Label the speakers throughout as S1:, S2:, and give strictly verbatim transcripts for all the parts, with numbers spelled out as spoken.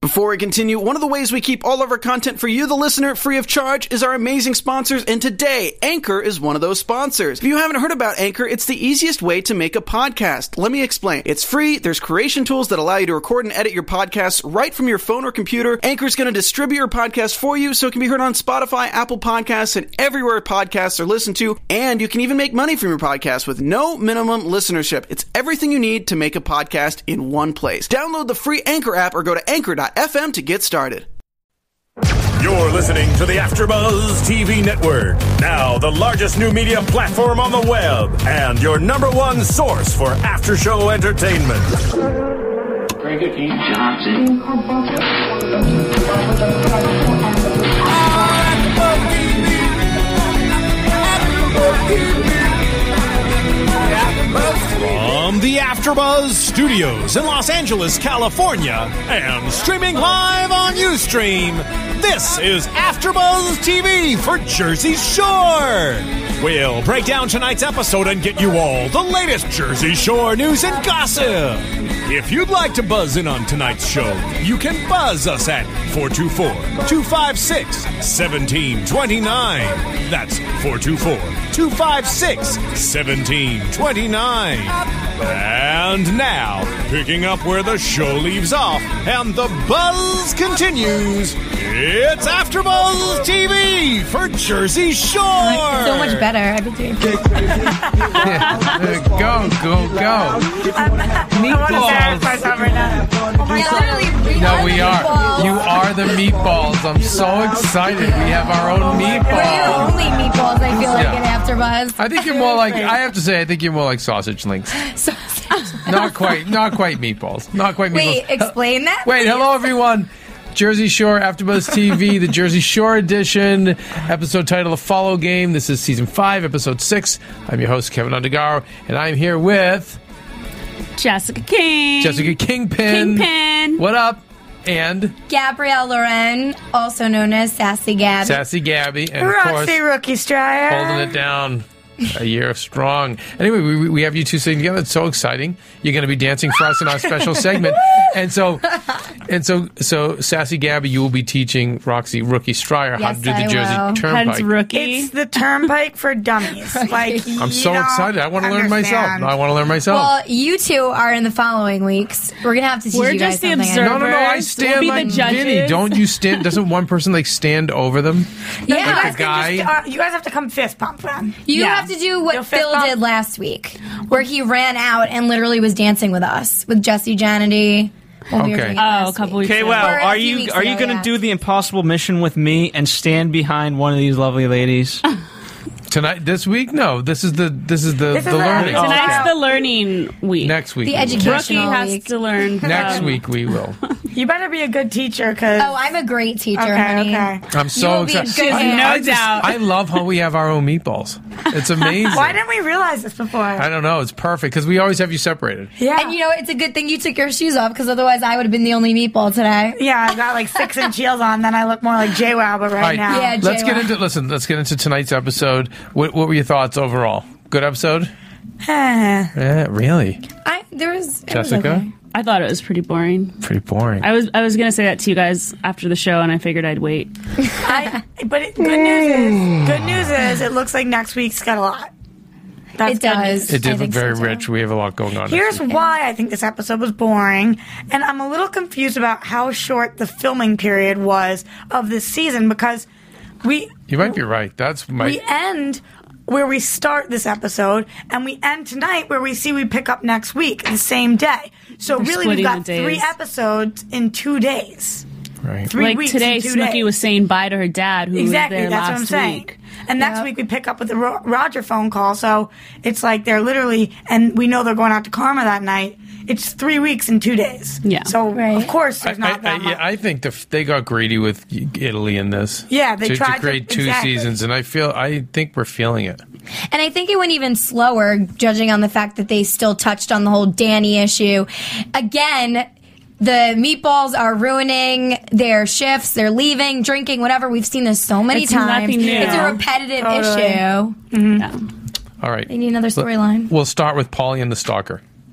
S1: Before we continue, one of the ways we keep all of our content for you, the listener, free of charge is our amazing sponsors, and today, Anchor is one of those sponsors. If you haven't heard about Anchor, it's the easiest way to make a podcast. Let me explain. It's free, there's creation tools that allow you to record and edit your podcasts right from your phone or computer. Anchor's going to distribute your podcast for you so it can be heard on Spotify, Apple Podcasts, and everywhere podcasts are listened to, and you can even make money from your podcast with no minimum listenership. It's everything you need to make a podcast in one place. Download the free Anchor app or go to anchor dot f m to get started.
S2: You're listening to the AfterBuzz T V Network, now the largest new media platform on the web, and your number one source for after-show entertainment.
S3: Very good, King Johnson.
S4: From the AfterBuzz Studios in Los Angeles, California, and streaming live on Ustream, this is AfterBuzz T V for Jersey Shore. We'll break down tonight's episode and get you all the latest Jersey Shore news and gossip. If you'd like to buzz in on tonight's show, you can buzz us at four two four, two five six, one seven two nine. That's four two four, two five six, one seven two nine. And now, picking up where the show leaves off and the buzz continues, it's AfterBuzz T V for Jersey Shore.
S5: So much better. I've been doing
S6: go, go, go. Meatballs. No, we are. You are the meatballs. I'm so excited. We have our own meatballs.
S5: We're your only meatballs, I feel like,
S6: Yeah.
S5: in AfterBuzz.
S6: I think you're more like, I have to say, I think you're more like sausage links. Not quite, not quite meatballs. Not quite meatballs.
S5: Wait, explain that?
S6: Wait,
S5: please?
S6: hello everyone. Jersey Shore AfterBuzz T V, the Jersey Shore edition, episode title, The Follow Game. This is season five, episode six. I'm your host, Kevin Undergaro, and I'm here with
S7: Jessica King.
S6: Jessica Kingpin.
S7: Kingpin.
S6: What up? And
S5: Gabrielle Loren, also known as Sassy Gabby.
S6: Sassy Gabby, and of
S8: Roxy
S6: course,
S8: Rookie Stryer.
S6: holding it down. A year strong. Anyway, we, we have you two sitting together. It's so exciting. You're going to be dancing for us in our special segment. And so, and so, so Sassy Gabby, you will be teaching Roxy Rookie Stryer how
S5: Yes,
S6: to do the
S5: I
S6: Jersey
S5: will.
S6: Turnpike.
S7: Hence rookie.
S8: It's the Turnpike for Dummies. Like,
S6: I'm
S8: you
S6: so
S8: don't
S6: excited. I want to learn myself.
S8: understand.
S6: I want to learn myself.
S5: Well, you two are in the following weeks. We're going to have to teach
S7: We're
S5: you guys
S7: just the
S5: something.
S7: observers.
S6: no, no, no. I
S7: We'll
S6: stand
S7: be the
S6: like
S7: judges.
S6: Vinny. Don't you stand? Doesn't one person like stand over them?
S5: Yeah,
S8: You
S6: Like
S8: guys,
S6: a
S8: can
S6: guy?
S8: just, uh, you guys have to come fist pump then.
S5: You
S7: Yeah.
S5: have to do
S8: You'll
S5: what
S8: fist
S5: Phil
S8: bump?
S5: did last week, where he ran out and literally was dancing with us, with Jesse Janity. when we were
S6: Okay.
S5: doing it
S7: Oh,
S5: last
S7: a couple
S5: week.
S7: weeks
S9: Okay,
S7: ago.
S9: well,
S5: Or a
S9: are
S5: few
S9: you
S5: weeks
S9: are you
S5: ago,
S9: going to
S5: yeah.
S9: do the impossible mission with me and stand behind one of these lovely ladies?
S6: Tonight, this week? No, this is the this is the
S8: This
S6: the
S8: is the-
S6: learning.
S8: Oh,
S7: Tonight's
S8: okay.
S7: the learning week.
S6: Next week,
S5: The
S6: we will.
S5: education-
S7: Rookie
S5: Educational
S7: has
S5: week.
S7: to learn.
S6: Next
S7: um,
S6: week we will.
S8: You better be a good teacher, because...
S5: Oh, I'm a great teacher,
S8: Okay,
S5: honey.
S8: okay.
S6: I'm so
S5: will be a
S6: excited.
S5: good
S6: I,
S5: hand.
S6: I
S7: No
S6: just-
S7: doubt.
S6: I love how we have our own meatballs. It's amazing.
S8: Why didn't we realize this before?
S6: I don't know. It's perfect because we always have you separated.
S8: Yeah.
S5: And you know, it's a good thing you took your shoes off, because otherwise I would have been the only meatball today.
S8: yeah, I've got like six inch heels on, then I look more like J WowBa right,
S6: All right,
S8: now.
S5: Yeah,
S6: let's get
S5: J-Lo.
S6: into listen. Let's get into tonight's episode. What, what were your thoughts overall? Good episode.
S8: Eh.
S6: Yeah, really.
S5: I there was it was
S6: Jessica?
S5: okay.
S7: I thought it was pretty boring.
S6: Pretty boring.
S7: I was I was gonna say that to you guys after the show, and I figured I'd wait.
S8: I, but it, good news is, good news is, it looks like next week's got a lot. That's
S5: It
S8: good
S5: does.
S8: news.
S6: it
S5: I
S6: did look
S5: think so,
S6: very
S5: too.
S6: rich. We have a lot going on.
S8: Here's
S6: next week.
S8: why I think this episode was boring, and I'm a little confused about how short the filming period was of this season, because we
S6: You might be right. That's my.
S8: we end where we start this episode, and we end tonight where we see we pick up next week, the same day. So
S7: They're
S8: really, we've
S7: splitting
S8: got
S7: the days.
S8: three episodes in two days.
S6: right.
S8: Three
S7: like
S8: weeks
S7: today,
S8: in two
S7: Snooki
S8: days.
S7: was saying bye to her dad, who
S8: Exactly,
S7: was there
S8: that's
S7: last
S8: what I'm saying.
S7: week.
S8: And next
S5: Yeah.
S8: week we pick up with the Ro- Roger phone call, so it's like they're literally, and we know they're going out to Karma that night. It's three weeks and two days.
S7: Yeah.
S8: So
S5: Right.
S8: of course
S6: I,
S8: there's not
S6: I,
S8: that
S6: I,
S8: much.
S6: yeah, I think the, they got greedy with Italy in this.
S8: Yeah, they
S6: to,
S8: tried
S6: to
S8: to-
S6: create two
S8: exactly.
S6: seasons, and I feel I think we're feeling it.
S5: And I think it went even slower, judging on the fact that they still touched on the whole Danny issue. Again, the meatballs are ruining their shifts. They're leaving, drinking, whatever. We've seen this so many
S7: It's
S5: times.
S7: nothing new.
S5: It's a repetitive
S8: Totally.
S5: issue.
S7: Yeah.
S6: All right.
S5: They need another storyline.
S6: We'll start with Polly and the Stalker.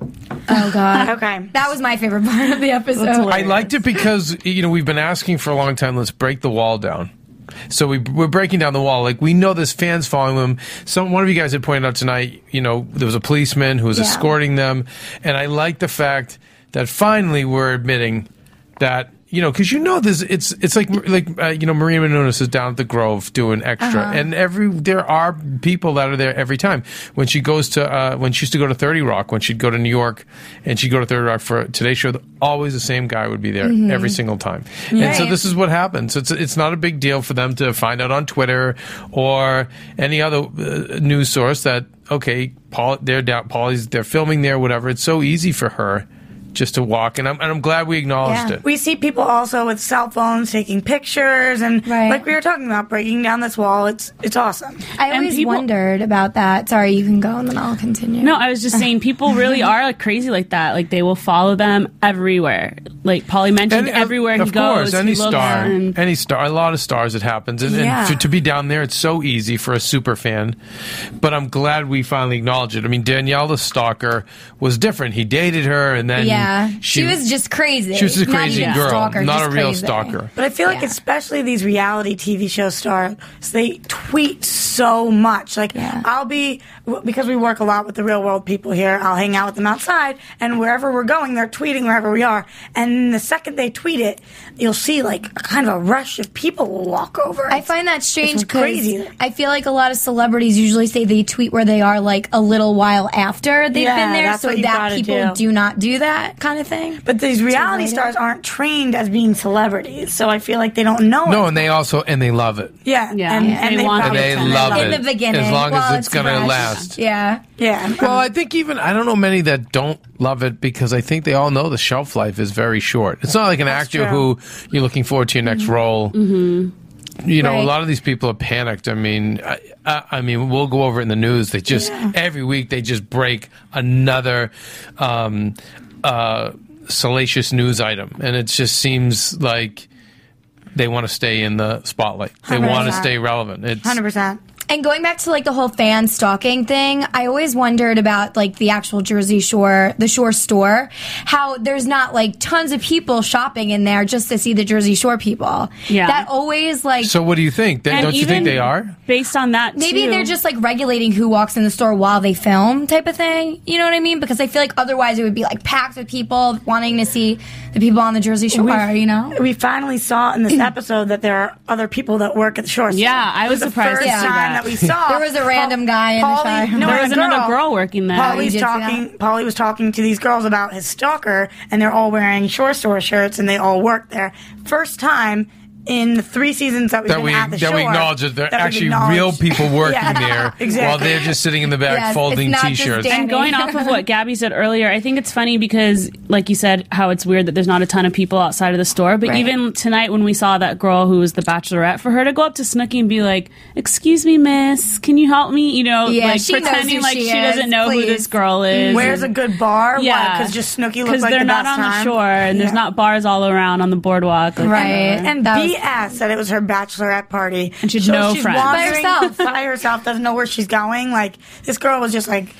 S5: Oh God.
S8: Okay.
S5: That was my favorite part of the episode.
S6: I liked it because, you know, we've been asking for a long time, let's break the wall down. So we, we're breaking down the wall. Like, we know there's fans following them. Some One of you guys had pointed out tonight, you know, there was a policeman who was
S5: Yeah.
S6: escorting them. And I like the fact that finally we're admitting that, you know, because you know this, it's it's like like uh, you know, Maria Menounos is down at the Grove doing extra,
S5: Uh-huh.
S6: and every there are people that are there every time. When she goes to uh, when she used to go to thirty Rock, when she'd go to New York, and she'd go to thirty Rock for Today's Show, always the same guy would be there
S5: Mhm.
S6: every single time. And so
S5: Right.
S6: this is what happens. It's it's not a big deal for them to find out on Twitter or any other uh, news source that okay, Paul, they're down, Paulie's they're filming there, whatever. It's so easy for her just to walk, and I'm and I'm glad we acknowledged it.
S8: We see people also with cell phones taking pictures, and like we were talking about, breaking down this wall. It's it's awesome.
S5: I always wondered about that. Sorry, you can go and then I'll continue.
S7: No, I was just saying people really are like crazy like that. Like they will follow them everywhere. Like Paulie mentioned,
S6: And, uh,
S7: everywhere
S6: of
S7: he goes,
S6: course, any
S7: he looks
S6: star,
S7: and-
S6: any star, a lot of stars, it happens, and,
S7: Yeah.
S6: and to, to be down there, it's so easy for a super fan. But I'm glad we finally acknowledged it. I mean, Danielle, the stalker, was different. He dated her, and then
S5: yeah, she, was just crazy.
S6: she was a
S5: Not
S6: crazy
S5: even
S6: girl,
S5: stalker,
S6: not
S5: just
S6: a real
S5: crazy.
S6: stalker.
S8: But I feel like especially these reality T V show stars, they tweet so much. Like I'll be w- because we work a lot with the real world people here. I'll hang out with them outside, and wherever we're going, they're tweeting wherever we are. And the second they tweet it, you'll see like a kind of a rush of people will walk over.
S5: I find that strange
S8: It's
S5: because
S8: crazy.
S5: I feel like a lot of celebrities usually say they tweet where they are like a little while after they've
S8: Yeah,
S5: been there,
S8: that's
S5: so
S8: what you
S5: that
S8: gotta
S5: people
S8: do.
S5: do not do that kind of thing.
S8: But these reality
S5: avoid it.
S8: stars aren't trained as being celebrities, so I feel like they don't know
S6: No,
S8: it.
S6: and they also and they love it.
S8: Yeah,
S7: Yeah.
S8: and,
S7: And
S8: and
S7: they
S8: they,
S7: want
S8: probably
S6: And they
S8: pretend
S6: love
S8: they
S6: it
S5: In the beginning,
S6: as long
S5: while
S6: as it's,
S5: it's
S6: going to
S5: fresh.
S6: last.
S5: Yeah.
S8: Yeah.
S6: Well, I think even I don't know many that don't love it because I think they all know the shelf life is very short. It's not like an actor
S8: true.
S6: who you're looking forward to your next role.
S7: Mm-hmm.
S6: You know,
S5: Right.
S6: a lot of these people are panicked. I mean, I, I, I mean, we'll go over it in the news. They just every week they just break another um, uh, salacious news item, and it just seems like they want to stay in the spotlight. They
S8: one hundred
S6: want to
S8: percent.
S6: stay relevant. It's
S8: one hundred percent.
S5: And going back to like the whole fan stalking thing, I always wondered about like the actual Jersey Shore, the Shore store, how there's not like tons of people shopping in there just to see the Jersey Shore people.
S7: Yeah.
S5: That always like
S6: So, what do you think? They,
S7: And
S6: don't you
S7: even
S6: think they are?
S7: Based on that,
S5: maybe
S7: too.
S5: they're just like regulating who walks in the store while they film type of thing. You know what I mean? Because I feel like otherwise it would be like packed with people wanting to see the people on the Jersey Shore,
S8: We-
S5: you know?
S8: We finally saw in this episode that there are other people that work at the shore.
S7: Yeah, I
S8: It
S7: was
S8: the
S7: surprised
S8: first
S7: to see
S8: time
S7: that.
S8: that we saw.
S5: There was a random guy in the
S8: Paulie-
S5: shower.
S8: No,
S7: There
S8: and
S7: was
S8: a
S7: another girl working there.
S5: You
S8: Paulie's
S5: did see
S8: talking. Paulie was talking to these girls about his stalker, and they're all wearing Shore Store shirts, and they all work there. First time in the three seasons that we've
S6: That
S8: been
S6: we
S8: at the
S6: that
S8: shore
S6: we acknowledge that they're
S8: that we've
S6: actually
S8: acknowledged.
S6: real people working
S8: Yeah,
S6: there
S8: exactly.
S6: while they're just sitting in the back
S5: Yes,
S6: folding
S5: it's not just
S6: t-shirts.
S5: Dan-
S7: And going off of what Gabby said earlier, I think it's funny because, like you said, how it's weird that there's not a ton of people outside of the store. But
S5: Right.
S7: even tonight, when we saw that girl who was the bachelorette, for her to go up to Snooki and be like, "Excuse me, miss, can you help me?" You know,
S5: Yeah,
S7: like
S5: she knows
S7: pretending
S5: who
S7: like
S5: she
S7: she,
S5: is,
S7: doesn't know who
S5: please.
S7: this girl is.
S8: Where's a good bar?
S7: Yeah,
S8: because just Snooki looks
S7: because
S8: like
S7: they're
S8: the
S7: not
S8: best
S7: on the
S8: time.
S7: shore and there's
S8: Yeah.
S7: not bars all around on the boardwalk. Like,
S5: Right.
S7: whatever.
S8: And
S5: That was-
S8: B S said it was her bachelorette party.
S7: And she had
S8: so
S7: no
S8: she's
S7: friends.
S8: wandering
S5: By herself.
S8: by herself, doesn't know where she's going. Like, this girl was just like,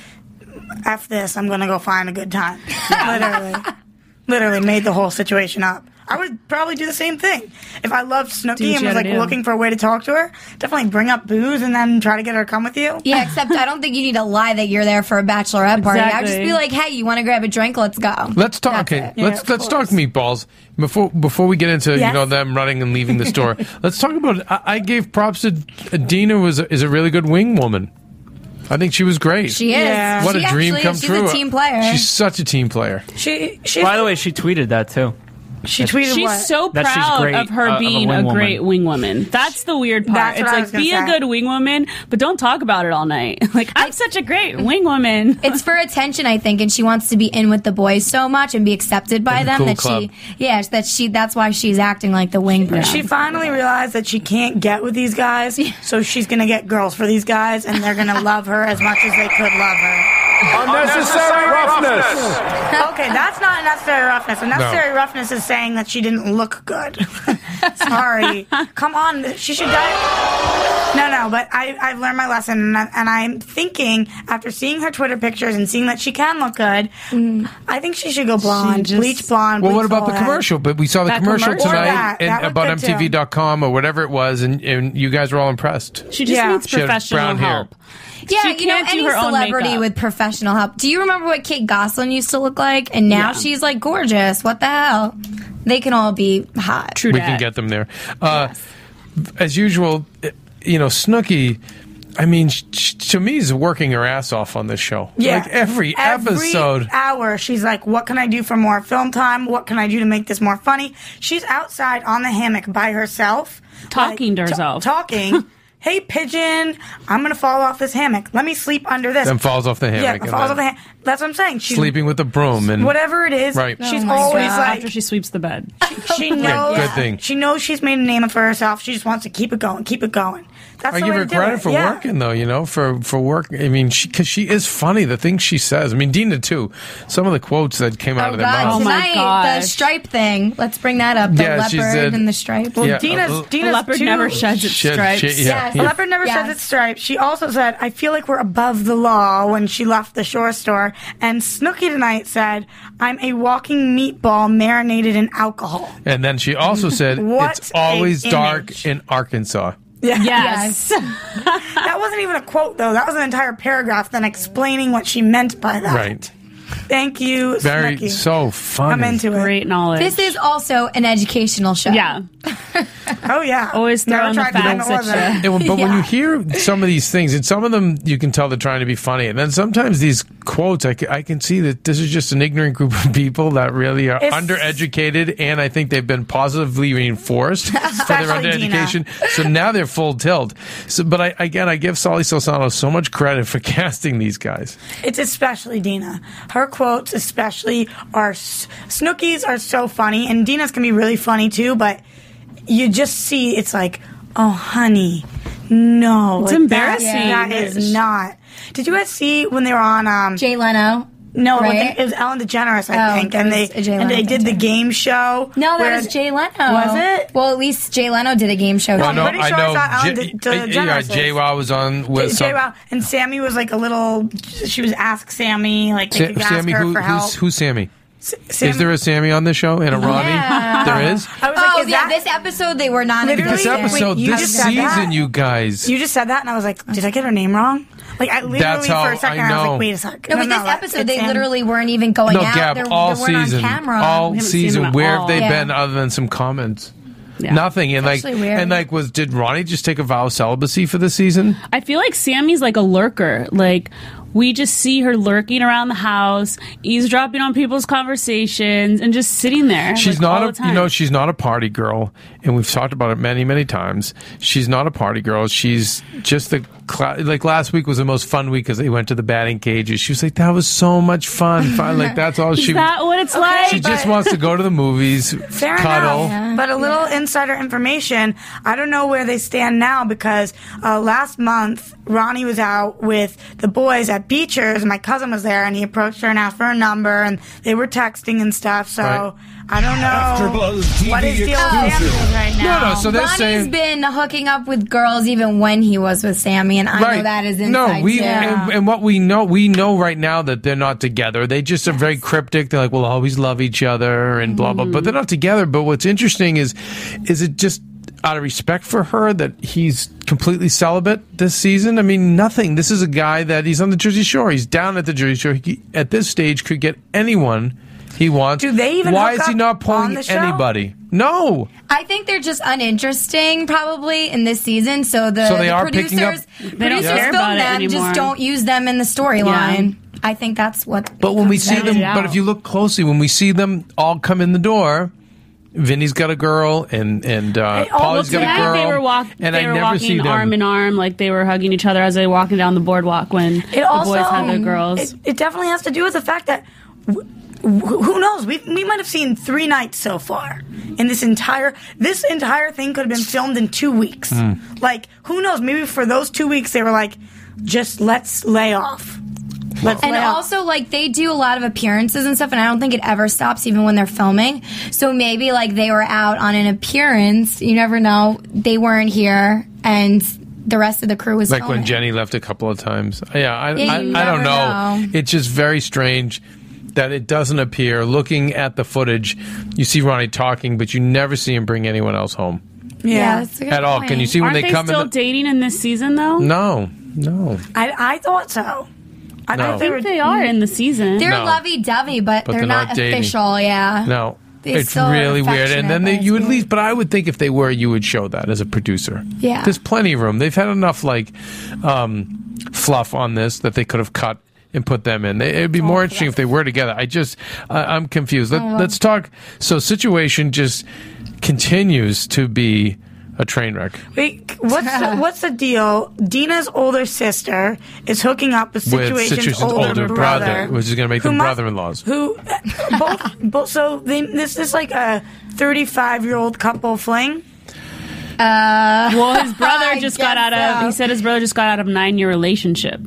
S8: F this, I'm going to go find a good time. Literally. Literally made the whole situation up. I would probably do the same thing. If I loved
S7: Do
S8: Snooki
S7: what
S8: and
S7: you
S8: was
S7: gotta
S8: like
S7: do.
S8: looking for a way to talk to her, definitely bring up booze and then try to get her to come with you.
S5: Yeah, except I don't think you need to lie that you're there for a bachelorette party. I'd just
S7: Exactly.
S5: be like, hey, you want to grab a drink? Let's go.
S6: Let's talk.
S5: That's
S6: Okay,
S5: it.
S8: Yeah,
S6: let's
S8: of
S6: let's talk
S8: course.
S6: meatballs before before we get into you
S8: Yes.
S6: know them running and leaving the store. Let's talk about. I, I gave props to Dina. Was a, is a really good wing woman. I think she was great.
S5: She is.
S8: Yeah.
S6: what
S5: She
S6: a dream
S5: actually
S6: come
S5: is. She's
S6: true.
S5: a team player.
S6: She's such a team player.
S8: She, she,
S9: By the way, she tweeted that too.
S8: she tweeted
S7: She's
S8: what?
S7: so
S9: That she's
S7: proud
S9: great,
S7: of her
S9: uh, of a
S7: being
S9: wing
S7: a,
S9: woman.
S7: great wing woman. That's the weird part.
S8: That's what
S7: It's
S8: I
S7: like
S8: was gonna
S7: be a
S8: say.
S7: good wing woman, but don't talk about it all night. Like I'm such a great wing woman.
S5: It's for attention, I think, and she wants to be in with the boys so much and be accepted by
S6: In the
S5: them
S6: cool
S5: that
S6: club.
S5: she, yeah, that she. That's why she's acting like the wing person.
S8: She finally realized that she can't get with these guys, so she's going to get girls for these guys, and they're going to love her as much as they could love her.
S2: Unnecessary roughness.
S8: Okay, that's not unnecessary roughness. Unnecessary roughness is saying that she didn't look good. Sorry. Come on, she should die. No, no, but I, I've learned my lesson, and, I, and I'm thinking, after seeing her Twitter pictures and seeing that she can look good, mm. I think she should go blonde,
S7: just,
S8: bleach blonde.
S6: Well,
S8: bleach
S6: what about the
S8: head.
S6: commercial? But we saw the
S7: that
S6: commercial,
S7: commercial?
S6: tonight
S8: That,
S6: and,
S8: that
S6: about
S8: M
S6: M T V dot com or whatever it was, and, and you guys were all impressed.
S7: She just
S8: Yeah.
S7: needs
S6: She had
S7: professional
S6: brown hair.
S7: help.
S5: Yeah,
S7: She
S5: you know,
S7: can't do
S5: any
S7: her own
S5: celebrity
S7: makeup.
S5: with professional help. Do you remember what Kate Gosselin used to look like? And now
S7: Yeah.
S5: she's like gorgeous. What the hell? They can all be hot.
S7: True
S6: We
S7: dat.
S6: can get them there. Uh,
S5: Yes.
S6: As usual, you know, Snooki, I mean, sh- sh- to me, is working her ass off on this show.
S8: Yeah.
S6: Like every,
S8: Every
S6: episode.
S8: hour, she's like, what can I do for more film time? What can I do to make this more funny? She's outside on the hammock by herself.
S7: Talking to
S8: ta-
S7: herself.
S8: talking. Hey, pigeon, I'm going to fall off this hammock. Let me sleep under this.
S6: Then falls off the hammock.
S8: Yeah,
S6: and
S8: falls
S6: then
S8: off the hammock. That's what I'm saying. She's
S6: Sleeping with the broom. and
S8: whatever it is,
S6: Right.
S8: she's
S5: Oh my
S8: always
S5: God.
S8: like,
S7: After she sweeps the bed.
S8: she knows,
S6: good thing.
S8: she knows she's made a name for herself. She just wants to keep it going, keep it going. That's
S6: I
S8: the
S6: give
S8: way
S6: her
S8: to do
S6: credit
S8: it.
S6: for
S8: Yeah.
S6: working, though, you know, for, for work. I mean, she because she is funny, the things she says. I mean, Dina, too. Some of the quotes that came out
S5: Oh,
S6: of their
S5: God.
S6: mouth.
S7: Oh, my
S5: Tonight,
S7: gosh.
S5: the stripe thing. Let's bring that up. The
S6: Yeah, she
S5: leopard
S6: said-
S5: and the stripe.
S8: Well,
S6: Yeah,
S8: Dina's,
S6: uh,
S8: Dina's
S7: A leopard
S8: too,
S7: never sheds its
S6: Shit,
S7: stripes.
S6: shit, yeah,
S5: Yes.
S6: yeah.
S8: A leopard never
S5: Yes.
S8: sheds its stripes. She also said, I feel like we're above the law when she left the Shore store. And Snooki tonight said, I'm a walking meatball marinated in alcohol.
S6: And then she also said,
S8: What
S6: it's always
S8: an
S6: dark
S8: image.
S6: in Arkansas.
S8: Yeah.
S7: Yes.
S8: That wasn't even a quote, though. That was an entire paragraph then explaining what she meant by that.
S6: Right.
S8: Thank you,
S6: Very,
S8: Snooki.
S6: so funny.
S8: I'm into it.
S7: Great knowledge.
S5: This is also an educational show.
S7: Yeah.
S8: Oh, yeah.
S7: Always throw
S8: Never
S7: in the
S8: tried to think
S7: facts
S8: it wasn't.
S7: at you.
S6: And- but when
S5: Yeah.
S6: you hear some of these things, and some of them you can tell they're trying to be funny, and then sometimes these quotes, I, ca- I can see that this is just an ignorant group of people that really are
S8: It's-
S6: undereducated, and I think they've been positively reinforced for their
S8: Especially Dina.
S6: undereducation. So now they're full tilt. So, but I, again, I give Solly Solsano so much credit for casting these guys.
S8: It's especially Dina. Her quotes, especially, are s- Snooki's are so funny, and Dina's can be really funny too. But you just see, it's like, oh, honey, no,
S7: It's
S8: like,
S7: embarrassing.
S8: That, that is not. Did you guys see when they were on? Um,
S5: Jay Leno.
S8: no,
S5: right?
S8: it was Ellen DeGeneres, I
S5: Oh,
S8: think,
S5: that
S8: and they
S5: was a Jay
S8: and they
S5: Leno
S8: did the
S5: thing, too.
S8: game show.
S5: No, that
S8: where-
S5: was Jay Leno.
S8: Was it?
S5: Well, at least Jay Leno did a game show.
S6: Well,
S5: too.
S6: no,
S8: pretty
S6: I
S8: sure
S6: know.
S8: it's not Ellen
S6: J-
S8: De-
S6: yeah,
S8: DeGeneres.
S6: J W was on with some.
S8: Jay, wow. And Sammy was like a little. She was ask Sammy like they
S6: Sa-
S8: could ask
S6: Sammy,
S8: her
S6: who,
S8: for help.
S6: who's, who's Sammy?
S8: Sam-
S6: Is there a Sammy on this show and a Ronnie?
S5: Yeah.
S6: There is.
S8: I was like,
S5: Oh,
S8: is
S5: yeah,
S8: that-
S5: this episode they were not
S8: Literally,
S6: This
S8: Wait,
S6: episode,
S8: you
S6: this
S8: just said
S6: season,
S8: that?
S6: you guys.
S8: You just said that, and I was like, did I get her name wrong? Like, I literally
S6: That's how
S8: for a second
S6: I
S8: I, was
S6: know.
S8: like, wait a second.
S5: No, but this episode they literally weren't even going
S6: No,
S5: out.
S6: Gab,
S5: They're,
S6: all
S5: they weren't
S6: season,
S5: on camera.
S6: all
S7: We haven't seen
S6: season.
S7: them at
S6: Where have
S7: all.
S6: they
S5: Yeah.
S6: been other than some comments?
S7: Yeah.
S6: Nothing. And like,
S5: actually weird.
S6: and like, was did Ronnie just take a vow of celibacy for the season?
S7: I feel like Sammy's like a lurker. Like, we just see her lurking around the house, eavesdropping on people's conversations, and just sitting there.
S6: She's
S7: like, all
S6: not
S7: the
S6: a, you
S7: time.
S6: know, she's not a party girl, and we've talked about it many, many times. She's not a party girl. She's just the cla- like last week was the most fun week because they went to the batting cages. She was like, that was so much fun. fun. Like that's all
S7: Is
S6: she.
S7: that what it's like?
S6: She just wants to go to the movies,
S8: Fair
S6: cuddle.
S8: enough. But a little insider information. I don't know where they stand now because uh, last month Ronnie was out with the boys at Beecher's. My cousin was there, and he approached her and asked for a number, and they were texting and stuff. So
S6: Right.
S8: I don't know
S4: AfterBuzz T V
S8: what his deal with Sammy
S4: exclusive.
S8: is right now.
S6: No, no. So they're
S5: Ronnie's
S6: saying.
S5: been hooking up with girls even when he was with Sammy, and I know that is inside
S6: no, we
S5: too.
S6: and, and what we know, we know right now that they're not together. They just are very cryptic. They're like, we'll always love each other and blah blah. But they're not together. But what's interesting is, is it just out of respect for her that he's completely celibate this season? I mean, nothing. This is a guy that he's on the Jersey Shore. He's down at the Jersey Shore. He, at this stage, could get anyone he wants.
S8: Do they even
S6: Why
S8: hook
S6: is he
S8: up
S6: not
S8: on
S6: pulling
S8: the show?
S6: anybody? No.
S5: I think they're just uninteresting, probably in this season. So the,
S6: So they
S5: the
S6: are picking up-
S5: producers,
S7: They don't
S5: producers
S7: care
S5: film
S7: about it
S5: them,
S7: anymore.
S5: just don't use them in the storyline. I think that's what.
S6: But when we
S5: comes
S6: see
S5: down
S6: them,
S5: to.
S7: out.
S6: but if you look closely, when we see them all come in the door, Vinny's got a girl, and and uh,
S8: Hey, all
S6: Polly's got a
S7: Tonight
S6: girl,
S7: they were, walk-
S6: and
S7: they
S6: I
S7: were
S6: never
S7: walking
S6: see them.
S7: arm in arm, like they were hugging each other as they were walking down the boardwalk when
S8: It
S7: the
S8: also,
S7: boys had their girls.
S8: It, it definitely has to do with the fact that w- w- who knows? We we might have seen three nights so far in this entire this entire thing could have been filmed in two weeks.
S6: Hmm.
S8: Like who knows? Maybe for those two weeks they were like, just let's lay off. Let's
S5: And
S8: lay off.
S5: also, like, they do a lot of appearances and stuff, and I don't think it ever stops, even when they're filming. So maybe, like, they were out on an appearance. You never know. They weren't here, and the rest of the crew was
S6: Like
S5: filming.
S6: when Jenny left a couple of times. Yeah, I,
S5: Yeah,
S6: I,
S5: you
S6: I don't
S5: never
S6: know.
S5: know.
S6: It's just very strange that it doesn't appear. Looking at the footage, you see Ronnie talking, but you never see him bring anyone else home.
S5: Yeah, that's a good
S6: At all.
S5: point.
S6: Can you see when
S7: Aren't
S6: they
S7: they
S6: come
S7: still
S6: in? The,
S7: dating in this season, though?
S6: no, no.
S8: I, I thought so. I
S6: No.
S8: thought
S7: I
S8: they
S7: think
S8: were.
S7: they are in the season.
S5: They're
S6: No.
S5: lovey-dovey, but,
S6: But
S5: they're,
S6: they're
S5: not,
S6: not dating.
S5: official. Yeah.
S6: No.
S5: They
S6: It's
S5: still are
S6: really weird. And then they,
S5: affectionate,
S6: you
S5: but
S6: at
S5: it's
S6: least,
S5: weird.
S6: but I would think if they were, you would show that as a producer.
S5: Yeah.
S6: There's plenty of room. They've had enough like um, fluff on this that they could have cut and put them in. They, it'd be more interesting if they were together. I just, uh, I'm confused. Let,
S5: Oh,
S6: let's talk. So situation just continues to be a train wreck
S8: Wait, what's the, what's the deal? Dina's older sister is hooking up with
S6: with
S8: Situation's,
S6: Situation's
S8: older, brother,
S6: which is going to make
S8: who
S6: them
S8: must-
S6: brother-in-laws.
S8: Who both, both so they, this is like a thirty-five-year-old couple fling.
S7: Well, his brother
S5: I
S7: just got
S5: guess
S7: out of.
S5: so.
S7: He said his brother just got out of a nine-year relationship.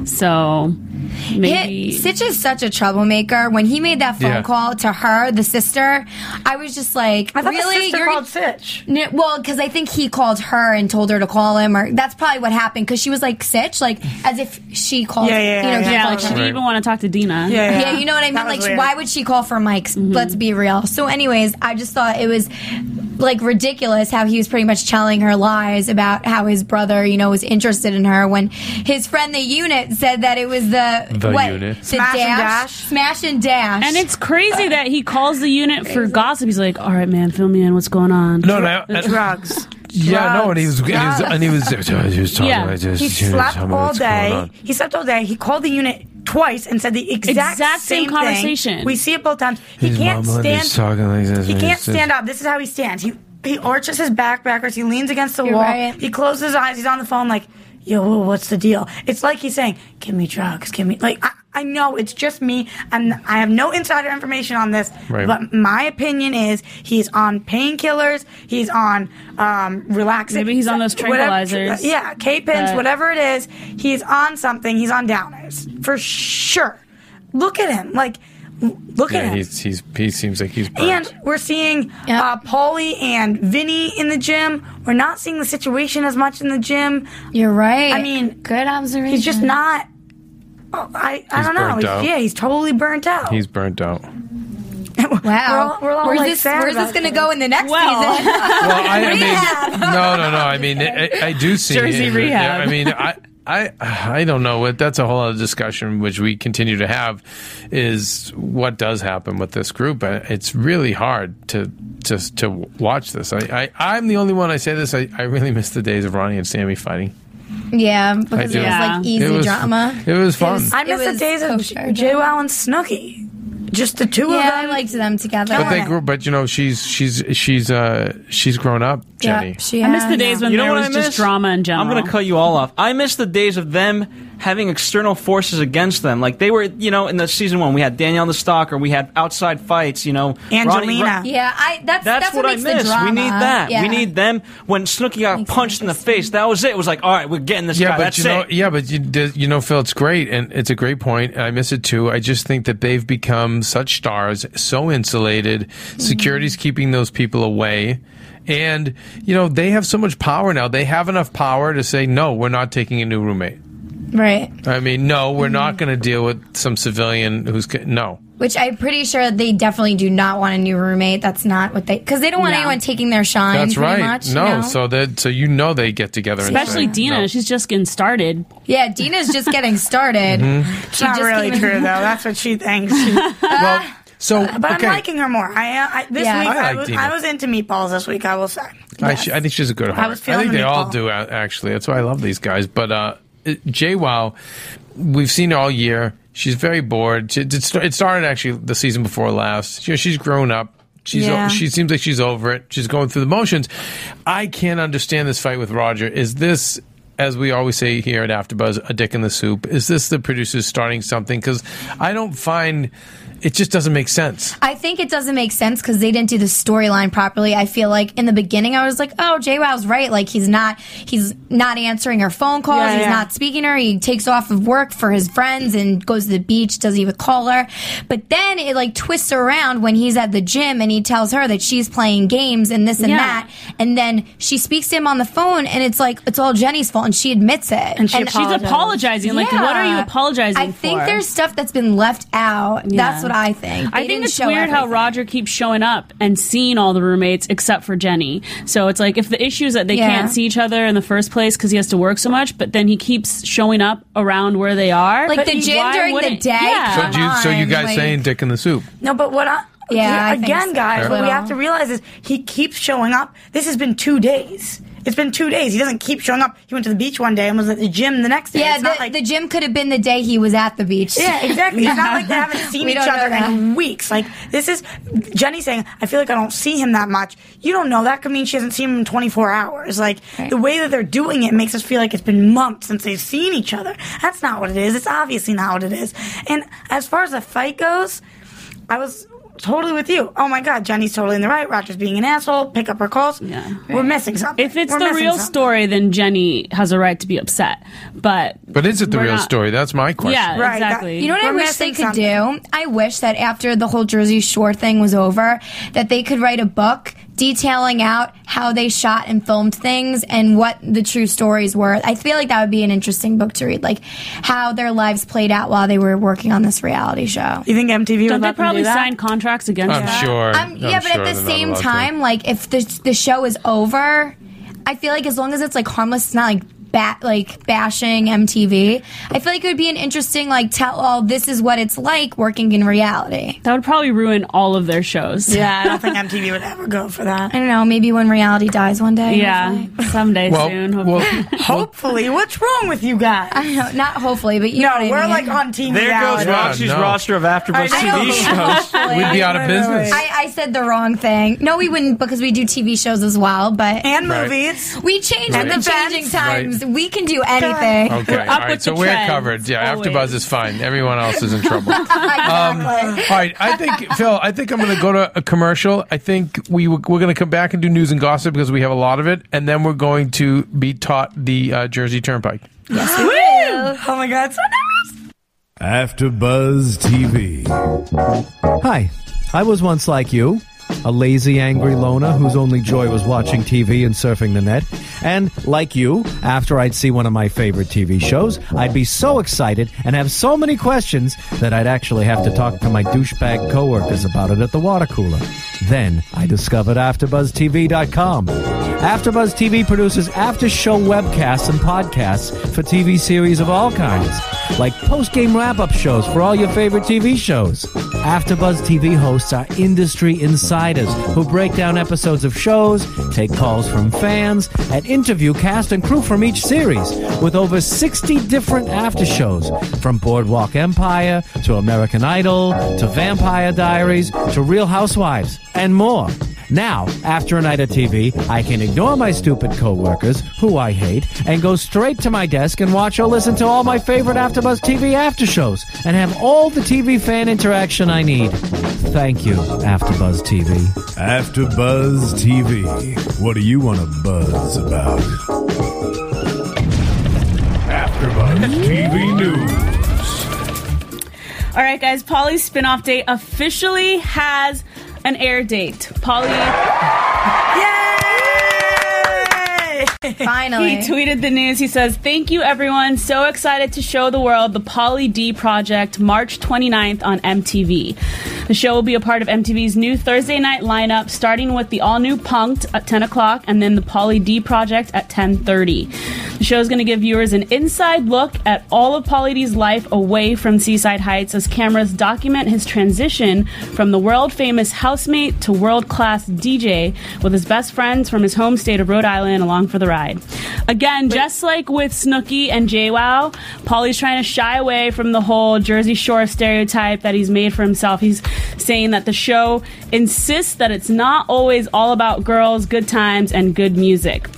S7: So maybe.
S5: It, Sitch is such a troublemaker. When he made that phone
S6: Yeah.
S5: call to her, the sister, I was just like,
S8: I thought
S5: really?
S8: the sister
S5: You're-
S8: called Sitch.
S5: N- well, because I think he called her and told her to call him, or that's probably what happened. Because she was like Sitch, like as if she called.
S8: Yeah, yeah,
S5: you know,
S8: yeah,
S5: he
S7: yeah,
S5: called
S7: like she
S5: her.
S7: didn't
S6: Right.
S7: even want to talk to Dina.
S8: Yeah, yeah.
S5: Yeah, you know what I mean?
S8: That was
S5: Like,
S8: weird.
S5: why would she call for Mike? Let's be real. So, anyways, I just thought it was like ridiculous how he was pretty much telling her lies about how his brother, you know, was interested in her when his friend, the unit, said that it was the,
S6: The
S5: what,
S6: unit.
S5: the
S8: Smash and
S5: dash?
S8: dash?
S5: Smash and dash.
S7: And it's crazy that he calls the unit for gossip. He's like, "All right, man, fill me in. What's going on?"
S6: No, no. and-
S8: Drugs.
S6: yeah, no, and he was, and he was,
S8: Drugs.
S6: and he was, he was talking
S7: Yeah.
S6: like this.
S8: He
S6: you know,
S8: slept
S6: tell me
S8: all
S6: what's going
S8: day.
S6: on.
S8: He slept all day. He called the unit twice and said the exact,
S7: Exact same
S8: thing.
S7: conversation.
S8: We see it both times. He
S6: His
S8: can't
S6: mama
S8: stand.
S6: is talking like this.
S8: He
S6: and
S8: can't
S6: it's just-
S8: stand up. This is how he stands. He he arches his back backwards. He leans against the
S5: You're
S8: wall.
S5: right.
S8: He closes his eyes. He's on the phone like, "Yo, what's the deal?" It's like he's saying, "Give me drugs. Give me like." I, I know it's just me. I'm, I have no insider information on this,
S6: Right.
S8: but my opinion is he's on painkillers. He's on um, relaxing.
S7: Maybe he's on those
S8: whatever-
S7: tranquilizers.
S8: Yeah, K-pins,
S7: But-
S8: whatever it is. He's on something. He's on downers for sure. Look at him. Like, look
S6: Yeah,
S8: at him.
S6: he's, he's, he seems like he's burnt.
S8: And we're seeing
S5: Yep.
S8: uh, Paulie and Vinny in the gym. We're not seeing the situation as much in the gym.
S5: You're right.
S8: I mean,
S5: good observation.
S8: He's just not. oh, I, I
S6: He's
S8: don't know.
S6: burnt
S8: He's-
S6: out.
S8: Yeah, he's totally burnt out.
S6: He's burnt out.
S5: Wow.
S8: We're all, we're all
S5: where's
S8: like
S5: this,
S8: sad
S5: where's this
S8: about
S5: going to
S8: it.
S5: go in the next
S7: Well.
S5: season?
S6: Well, I, I mean, no, no, no. I mean, I, I do see
S7: Jersey
S6: it.
S7: rehab.
S6: I mean, I, I, I don't know. What That's a whole other discussion, which we continue to have. Is what does happen with this group? It's really hard to just to watch this. I, I, I'm the only one. I say this. I, I really miss the days of Ronnie and Sammy fighting.
S5: Yeah, because
S6: I
S5: it
S6: do.
S5: was
S7: Yeah.
S5: like easy
S6: it was,
S5: drama.
S6: It was fun.
S8: I
S5: It
S8: miss the
S5: was
S8: days of
S5: kosher
S8: JWoww and Snooki. Just the two
S5: Yeah,
S8: of
S5: I
S8: them.
S5: liked them together.
S6: but they grew. But you know, she's she's she's uh she's grown up, Jenny.
S5: Yeah, she
S7: I miss
S5: has.
S7: the days when
S9: You know
S7: there
S9: what
S7: was
S9: I
S7: just
S9: miss?
S7: drama in general.
S9: I'm going to cut you all off. I miss the days of them having external forces against them. Like they were, you know, in the season one, we had Danielle the Stalker, we had outside fights, you know.
S8: Angelina.
S9: Ronnie-
S5: Yeah, I that's
S9: That's,
S5: that's,
S9: what,
S5: makes
S9: I miss.
S5: The drama.
S9: We need that.
S5: Yeah.
S9: We need them. When Snooki got
S5: Makes it
S9: punched in the
S5: interesting.
S9: face, that was it. It was like, all right, we're getting this
S6: Yeah,
S9: guy.
S6: but
S9: That's
S6: you know,
S9: it.
S6: yeah, but you, did- you know, Phil, it's great, and it's a great point. I miss it too. I just think that they've become such stars, so insulated. Security's keeping those people away, and you know they have so much power now. They have enough power to say, no, we're not taking a new roommate.
S5: Right.
S6: I mean, no, we're not going to deal with some civilian who's g- no.
S5: Which I'm pretty sure they definitely do not want a new roommate. That's not what they because they don't want
S7: No.
S5: anyone taking their shine.
S6: That's
S5: pretty
S6: right.
S5: Much,
S6: no,
S5: you know?
S6: so that so you know they get together,
S7: Especially
S6: and say,
S7: Dina.
S6: no.
S7: She's just getting started.
S5: yeah, Dina's just getting started.
S6: Mm-hmm.
S8: It's not really
S5: came in-
S8: true, though. That's what she thinks.
S6: Well, so
S8: But
S6: okay.
S8: I'm liking her more. I, uh, I this
S5: Yeah.
S8: week
S6: I
S8: I,
S6: like
S8: was,
S6: Dina.
S8: I was into meatballs this week. I will say.
S6: I, sh- I think she's a good heart.
S8: was
S6: I,
S8: feeling
S6: think they
S8: the
S6: all
S8: meatball.
S6: do, a- actually. That's why I love these guys. But uh, JWoww, we've seen her all year. She's very bored. She, it st- it started actually the season before last. She, she's grown up. She's
S8: Yeah.
S6: o- she seems like she's over it. She's going through the motions. I can't understand this fight with Roger. Is this, as we always say here at AfterBuzz, a dick in the soup? Is this the producers starting something? Because I don't find it just doesn't make sense.
S5: I think it doesn't make sense because they didn't do the storyline properly. I feel like in the beginning I was like, oh, JWoww's right. Like he's not he's not answering her phone calls.
S8: Yeah,
S5: he's
S8: yeah.
S5: not speaking to her. He takes off of work for his friends and goes to the beach, doesn't even call her. But then it like twists around when he's at the gym and he tells her that she's playing games and this and
S7: Yeah.
S5: that. And then she speaks to him on the phone and it's like, it's all Jenny's fault and she admits it.
S8: And she
S7: She's apologizing. Like, what are you apologizing
S5: I think
S7: for?
S5: there's stuff that's been left out.
S7: Yeah.
S5: That's what I think. They
S7: I think
S5: didn't
S7: it's
S5: show
S7: weird how
S5: everything.
S7: Roger keeps showing up and seeing all the roommates except for Jenny. So it's like if the issue is that they
S5: Yeah.
S7: can't see each other in the first place because he has to work so much, but then he keeps showing up around where they are.
S5: Like
S7: But
S5: the gym
S7: why
S5: during the
S7: wouldn't-
S5: day?
S7: Yeah.
S6: So,
S5: Come
S6: do you, so you
S5: on,
S6: guys
S5: like-
S6: saying dick in the soup?
S8: No, but what I...
S5: Yeah, I think
S8: again,
S5: so.
S8: guys, what we
S5: Little.
S8: have to realize is he keeps showing up. This has been two days. It's been two days. He doesn't keep showing up. He went to the beach one day and was at the gym the next day.
S5: Yeah,
S8: It's not
S5: the,
S8: like,
S5: the gym could have been the day he was at the beach.
S8: yeah, exactly. It's not like they haven't seen
S5: We
S8: each
S5: don't know
S8: other
S5: that.
S8: in weeks. Like, this is Jenny saying, I feel like I don't see him that much. You don't know. That could mean she hasn't seen him in twenty-four hours. Like,
S5: Right.
S8: the way that they're doing it makes us feel like it's been months since they've seen each other. That's not what it is. It's obviously not what it is. And as far as the fight goes, I was totally with you. Oh my God, Jenny's totally in the right. Roger's being an asshole. Pick up her calls.
S7: Yeah.
S8: We're missing something.
S7: If it's
S8: We're
S7: the
S8: missing
S7: real
S8: something.
S7: story, then Jenny has a right to be upset. But
S6: But is it the
S7: we're
S6: real
S7: not-
S6: story? That's my question.
S7: Yeah,
S8: Right, that-
S7: exactly.
S5: You know what
S8: We're
S5: I wish they
S8: missing
S5: could
S8: something.
S5: do? I wish that after the whole Jersey Shore thing was over, that they could write a book detailing out how they shot and filmed things and what the true stories were. I feel like that would be an interesting book to read, like how their lives played out while they were working on this reality show.
S8: You think M T V would
S7: Don't they
S8: let them
S7: probably
S8: do that?
S7: sign contracts against
S6: I'm
S7: that?
S6: sure.
S5: Um,
S6: I'm
S5: yeah, but
S6: sure
S5: at the
S6: they're not
S5: same
S6: allowed to.
S5: time, like if the the show is over, I feel like as long as it's like harmless, it's not like bat like bashing M T V. I feel like it would be an interesting like tell all. This is what it's like working in reality.
S7: That would probably ruin all of their shows.
S8: Yeah, I don't think M T V would ever go for that.
S5: I don't know. Maybe when reality dies one day.
S7: Yeah,
S5: hopefully.
S7: someday
S6: Well,
S7: soon. hopefully.
S6: well,
S8: Hopefully, what's wrong with you guys?
S5: I don't know, not hopefully, but you
S8: No,
S5: know what I
S8: we're
S5: mean.
S8: like on Team
S9: There goes
S8: Reality.
S9: Roxy's
S6: no.
S9: roster of AfterBuzz
S8: I know.
S9: T V shows.
S6: we'd be out of
S8: Wait, wait,
S6: business.
S8: wait.
S5: I, I said the wrong thing. No, we wouldn't because we do T V shows as well. But
S8: And
S6: Right.
S8: movies.
S5: we change
S6: Right.
S5: with the changing times. We can do anything.
S6: Okay,
S7: We're
S6: all
S7: up
S6: right.
S7: with
S6: So
S7: the
S6: we're
S7: trends,
S6: covered. Yeah,
S7: always.
S6: AfterBuzz is fine. Everyone else is in trouble. Um,
S5: Exactly.
S6: all right, I think Phil. I think I'm going to go to a commercial. I think we we're going to come back and do news and gossip because we have a lot of it, and then we're going to be taught the uh, Jersey Turnpike.
S8: Oh my God, so nervous.
S10: AfterBuzz T V. Hi, I was once like you, a lazy, angry loner whose only joy was watching T V and surfing the net. And like you, after I'd see one of my favorite T V shows, I'd be so excited and have so many questions that I'd actually have to talk to my douchebag coworkers about it at the water cooler. Then I discovered AfterBuzz T V dot com. AfterBuzz T V produces after-show webcasts and podcasts for T V series of all kinds, like post-game wrap-up shows for all your favorite T V shows. AfterBuzz T V hosts are industry insiders who break down episodes of shows, take calls from fans, and interview cast and crew from each series, with over sixty different after-shows, from Boardwalk Empire to American Idol to Vampire Diaries to Real Housewives, and more. Now, after a night of T V, I can ignore my stupid coworkers, who I hate, and go straight to my desk and watch or listen to all my favorite AfterBuzz T V after shows, and have all the T V fan interaction I need. Thank you, AfterBuzz T V.
S2: AfterBuzz T V. What do you want to buzz about? AfterBuzz T V News.
S7: All right, guys. Polly's spinoff date officially has an air date. Polly,
S5: Finally.
S7: he tweeted the news. He says, "Thank you, everyone. So excited to show the world the Polly D Project March twenty-ninth on M T V. The show will be a part of M T V's new Thursday night lineup, starting with the all-new Punk'd at ten o'clock and then the Polly D Project at ten thirty. The show is going to give viewers an inside look at all of Pauly D's life away from Seaside Heights as cameras document his transition from the world-famous housemate to world-class D J with his best friends from his home state of Rhode Island along for the ride. Again, just like with Snooki and JWoww, Pauly's trying to shy away from the whole Jersey Shore stereotype that he's made for himself. He's saying that the show insists that it's not always all about girls, good times, and good music.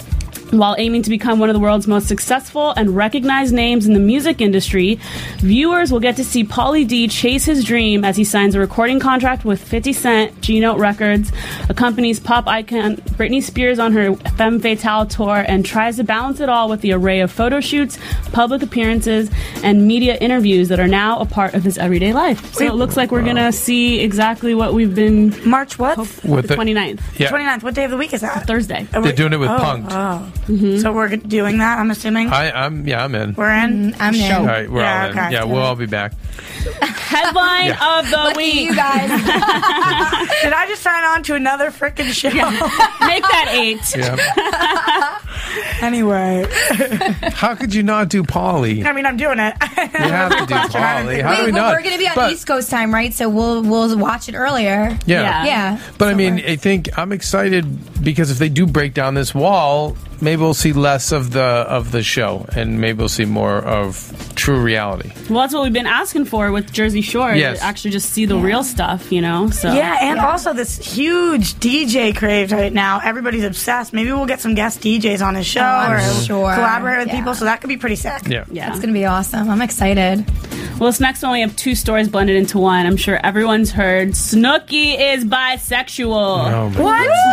S7: While aiming to become one of the world's most successful and recognized names in the music industry, viewers will get to see Pauly D chase his dream as he signs a recording contract with fifty Cent, G-Note Records, accompanies pop icon Britney Spears on her Femme Fatale tour, and tries to balance it all with the array of photo shoots, public appearances, and media interviews that are now a part of his everyday life. So it looks like we're going to see exactly what we've been...
S8: March what?
S7: Hope,
S6: With
S7: the
S6: the-
S7: twenty-ninth.
S6: Yeah.
S8: twenty-ninth. What day of the week is that?
S7: Thursday.
S8: Oh,
S6: They're doing it with
S8: oh,
S6: Punk'd.
S8: Oh. So we're doing that, I'm assuming?
S6: I, I'm yeah, I'm in.
S8: We're in?
S5: I'm in.
S6: All right, we're
S8: Yeah,
S6: all in.
S8: okay.
S6: Yeah, we'll all be back.
S7: Headline
S6: Yeah.
S7: of the
S5: Lucky
S7: week.
S5: you guys.
S8: Did I just sign on to another freaking show?
S7: Make that eight.
S6: Yeah.
S8: Anyway.
S6: How could you not do Pauly?
S8: I mean, I'm doing it.
S6: You have to do Pauly. How do
S5: Wait,
S6: we
S5: but
S6: not?
S5: we're going to be on
S6: But-
S5: East Coast time, right? So we'll we'll watch it earlier.
S6: Yeah.
S7: Yeah.
S5: Yeah.
S6: But I mean, I think I'm excited because if they do break down this wall, maybe we'll see less of the of the show, and maybe we'll see more of true reality.
S7: Well, that's what we've been asking for with Jersey Shore.
S6: Yes.
S7: To actually just see the real stuff, you know? So
S8: Yeah, and also this huge D J craze right now. Everybody's obsessed. Maybe we'll get some guest D Js on his show
S5: I'm
S8: or
S5: sure.
S8: collaborate with
S5: Yeah.
S8: people, so that could be pretty sick.
S6: Yeah.
S7: Yeah.
S5: It's going to be awesome. I'm excited.
S7: Well, this next one, we have two stories blended into one. I'm sure everyone's heard Snooki is bisexual.
S6: Oh my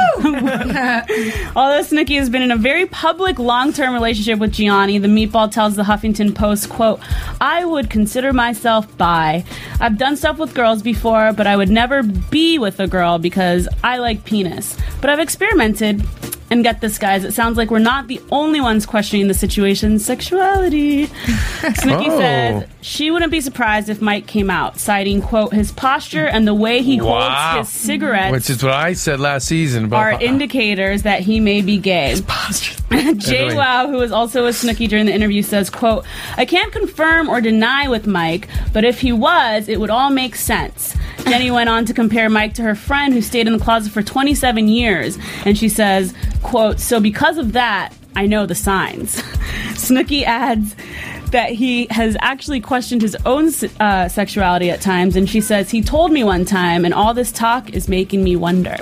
S8: What?
S7: Although Snooki has been in a very public long-term relationship with Gianni, the Meatball tells the Huffington Post, quote, I would consider myself bi. I've done stuff with girls before, but I would never be with a girl because I like penis. But I've experimented. And get this, guys, it sounds like we're not the only ones questioning the situation's sexuality. Snooki
S6: Oh.
S7: says she wouldn't be surprised if Mike came out, citing, quote, his posture and the way he
S6: Wow.
S7: holds his cigarettes
S6: Which is what I said last season about
S7: are indicators that he may be gay. Jay Wow, who was also with Snooki during the interview, says, quote, I can't confirm or deny with Mike, but if he was, it would all make sense. Jenny went on to compare Mike to her friend who stayed in the closet for twenty-seven years, and she says, quote, so because of that, I know the signs. Snooki adds that he has actually questioned his own uh, sexuality at times, and she says, he told me one time, and all this talk is making me wonder.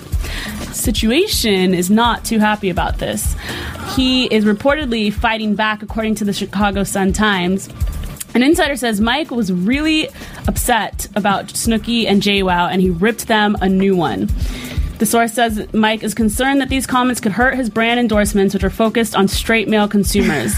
S7: Situation is not too happy about this. He is reportedly fighting back, according to the Chicago Sun-Times. An insider says Mike was really upset about Snooki and JWoww, and he ripped them a new one. The source says Mike is concerned that these comments could hurt his brand endorsements, which are focused on straight male consumers.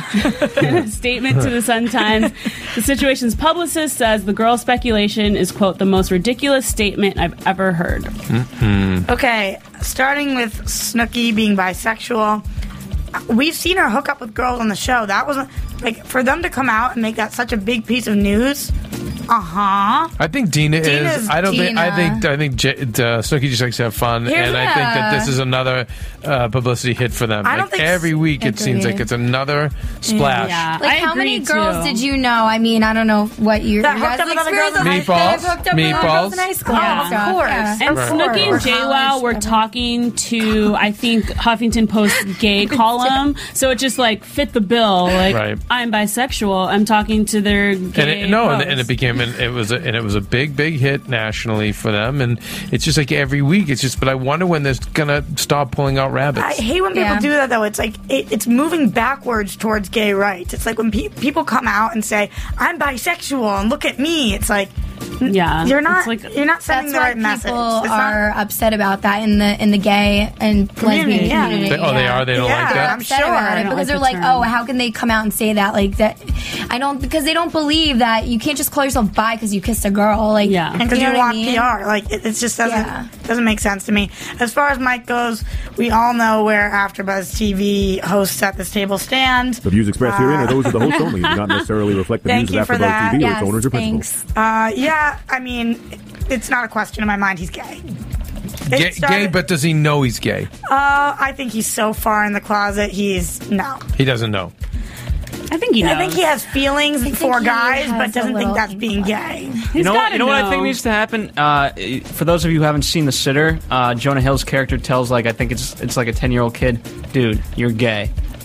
S7: In a statement to the Sun-Times, the situation's publicist says the girl speculation is, quote, the most ridiculous statement I've ever heard.
S6: Mm-hmm.
S8: Okay, starting with Snooki being bisexual, we've seen her hook up with girls on the show. That wasn't, like, for them to come out and make that such a big piece of news. Uh-huh.
S6: I think Dina
S8: Dina's
S6: is. I don't think. I
S8: Dina.
S6: think. I think J, uh, Snooki just likes to have fun,
S8: Here's
S6: and I
S8: a-
S6: think that this is another uh, publicity hit for them.
S8: I don't
S6: like
S8: think
S6: every week, it seems
S5: Agreed.
S6: like it's another splash.
S7: Yeah,
S5: Like,
S7: I
S5: how many
S7: agree,
S5: girls
S7: too.
S5: did you know? I mean, I don't know what you,
S8: That
S5: you guys
S8: hooked up with other girls
S5: experienced
S8: in
S5: in high
S6: Meatballs.
S5: school. Hooked up with other girls in high school.
S7: Yeah.
S5: and stuff.
S8: Of course.
S5: Yeah.
S7: And
S8: Right.
S7: Snooki and
S5: Or
S7: JWoww
S5: college,
S7: were
S5: whatever.
S7: talking to, I think, Huffington Post gay column. So it just, like, fit the bill. Like,
S6: Right.
S7: I'm bisexual. I'm talking to their gay
S6: And it, no, and,
S7: host.
S6: and it became an, it was a, and it was a big big hit nationally for them, and it's just like every week it's just. But I wonder when they're gonna stop pulling out rabbits.
S8: I hate when people
S5: Yeah.
S8: do that, though. It's like, it, it's moving backwards towards gay rights. It's like when pe- people come out and say, I'm bisexual, and look at me. It's like,
S7: Yeah.
S8: you're not,
S7: It's like-
S8: you're not sending
S5: That's
S8: the
S5: why
S8: right message.
S5: people
S8: It's not-
S5: are upset about that in the in the gay and
S8: Community,
S5: lesbian
S8: yeah.
S5: community.
S6: They- oh, they
S5: yeah.
S6: are? They don't
S8: Yeah,
S6: like that?
S8: I'm
S5: upset
S8: sure.
S5: about
S8: I
S5: it
S8: don't
S5: because
S7: like
S5: they're
S7: the
S5: like,
S7: term.
S5: oh, how can they come out and say that? Like that, I don't because they don't believe that you can't just call yourself bi because you kissed a girl. Like,
S7: Yeah.
S8: And because
S5: you
S8: you,
S5: know what I
S8: want
S5: mean?
S8: P R, like it, it just doesn't
S5: Yeah.
S8: doesn't make sense to me. As far as Mike goes, we all know where AfterBuzz T V hosts at this table stand.
S11: The views expressed herein are those of the host only, and do not necessarily reflect the
S8: Thank
S11: views
S8: you
S11: of
S8: for
S11: AfterBuzz
S8: that.
S11: T V or
S5: Yes,
S11: its owners or principals.
S5: thanks.
S8: Uh, yeah, I mean, it's not a question in my mind. He's gay. It
S6: Gay,
S8: started-
S6: gay, but does he know he's gay?
S8: Uh, I think he's so far in the closet. He's no.
S6: He doesn't know.
S7: I think he knows.
S8: I think he has feelings
S5: think
S8: for
S5: he
S8: guys,
S5: has
S8: but
S5: a
S8: doesn't think
S5: little
S8: that's being gay.
S9: You know,
S7: gotta
S9: you know what I
S7: know.
S9: think needs to happen. Uh, for those of you who haven't seen The Sitter, uh, Jonah Hill's character tells like I think it's it's like a ten year old kid, dude, you're gay,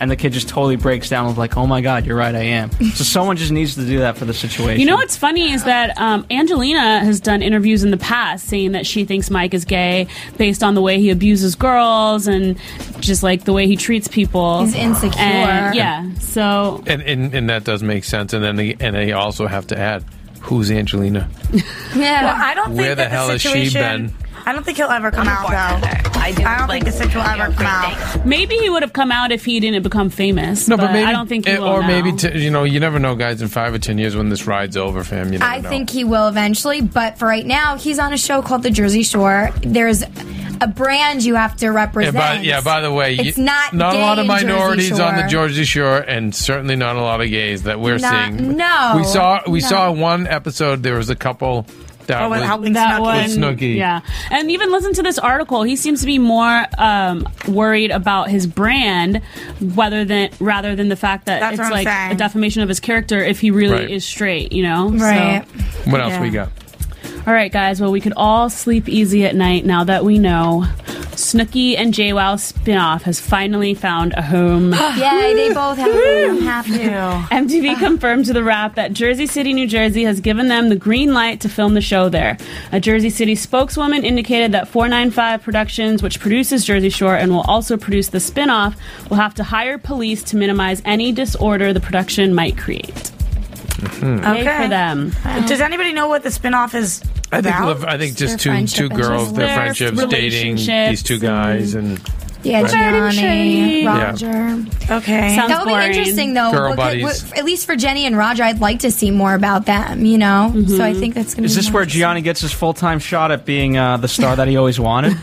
S9: and the kid just totally breaks down with like, oh my god, you're right, I am. So someone just needs to do that for the situation.
S7: You know what's funny is that um, Angelina has done interviews in the past saying that she thinks Mike is gay based on the way he abuses girls and just like the way he treats people.
S5: He's insecure.
S7: And, yeah, so...
S6: And, and and that does make sense. And then they, and they also have to add, who's Angelina?
S5: Yeah.
S8: Well, I don't think
S6: Where the
S8: that
S6: hell has she
S8: situation-
S6: been?
S8: I don't think he'll ever come out, though. I, do I don't think the situation will ever come out.
S7: Maybe he would have come out if he didn't become famous.
S6: No,
S7: but,
S6: but maybe
S7: I don't think he
S6: eh,
S7: will
S6: or
S7: now.
S6: maybe t- you know, you never know, guys. In five or ten years, when this ride's over for him, you never
S5: I
S6: know.
S5: think he will eventually, but for right now, he's on a show called The Jersey Shore. There's a brand you have to
S6: Yeah
S5: represent.
S6: by, yeah, by the way,
S5: it's
S6: you-
S5: not
S6: not a
S5: gay
S6: lot of
S5: in Jersey
S6: minorities on the
S5: Shore.
S6: Jersey Shore, and certainly not a lot of gays that we're
S5: Not-
S6: seeing.
S5: no,
S6: we saw we
S5: no.
S6: saw one episode. There was a couple that
S8: Oh, with
S6: was,
S8: helping
S7: that
S8: Snooki.
S7: one,
S6: With Snooki.
S7: yeah. And even listen to this article. He seems to be more um, worried about his brand, rather than rather than the fact that
S8: That's
S7: it's
S8: what I'm
S7: like
S8: saying.
S7: a defamation of his character if he really
S6: Right.
S7: is straight. You know,
S5: Right.
S7: So,
S6: what else
S8: Yeah.
S6: we got?
S7: all right, guys. Well, we could all sleep easy at night now that we know Snooki and JWoww spinoff has finally found a home.
S5: Yay, they both have I'm happy.
S7: M T V confirmed to the Wrap that Jersey City, New Jersey has given them the green light to film the show there. A Jersey City spokeswoman indicated that four ninety-five Productions, which produces Jersey Shore and will also produce the spin-off, will have to hire police to minimize any disorder the production might create.
S6: Mm-hmm.
S7: Yay
S8: Okay.
S7: for them.
S8: Does anybody know what the spinoff is
S6: I think
S8: about?
S6: live- I think just two
S5: Their
S6: two
S5: friendship and
S6: girls,
S5: just
S6: their
S7: their
S6: friendships, dating
S7: relationships
S6: these two guys, and
S5: Yeah,
S6: Right.
S5: Johnny,
S7: Yeah.
S5: Roger.
S8: Okay.
S7: Sounds
S5: That would be
S7: boring.
S5: interesting, though.
S6: Girl
S5: because-
S6: buddies.
S5: w- At least for Jenny and Roger, I'd like to see more about them. You know, so I think that's going to.
S9: Is
S5: be
S9: this
S5: more
S9: where Gianni gets his full time shot at being uh, the star that he always wanted?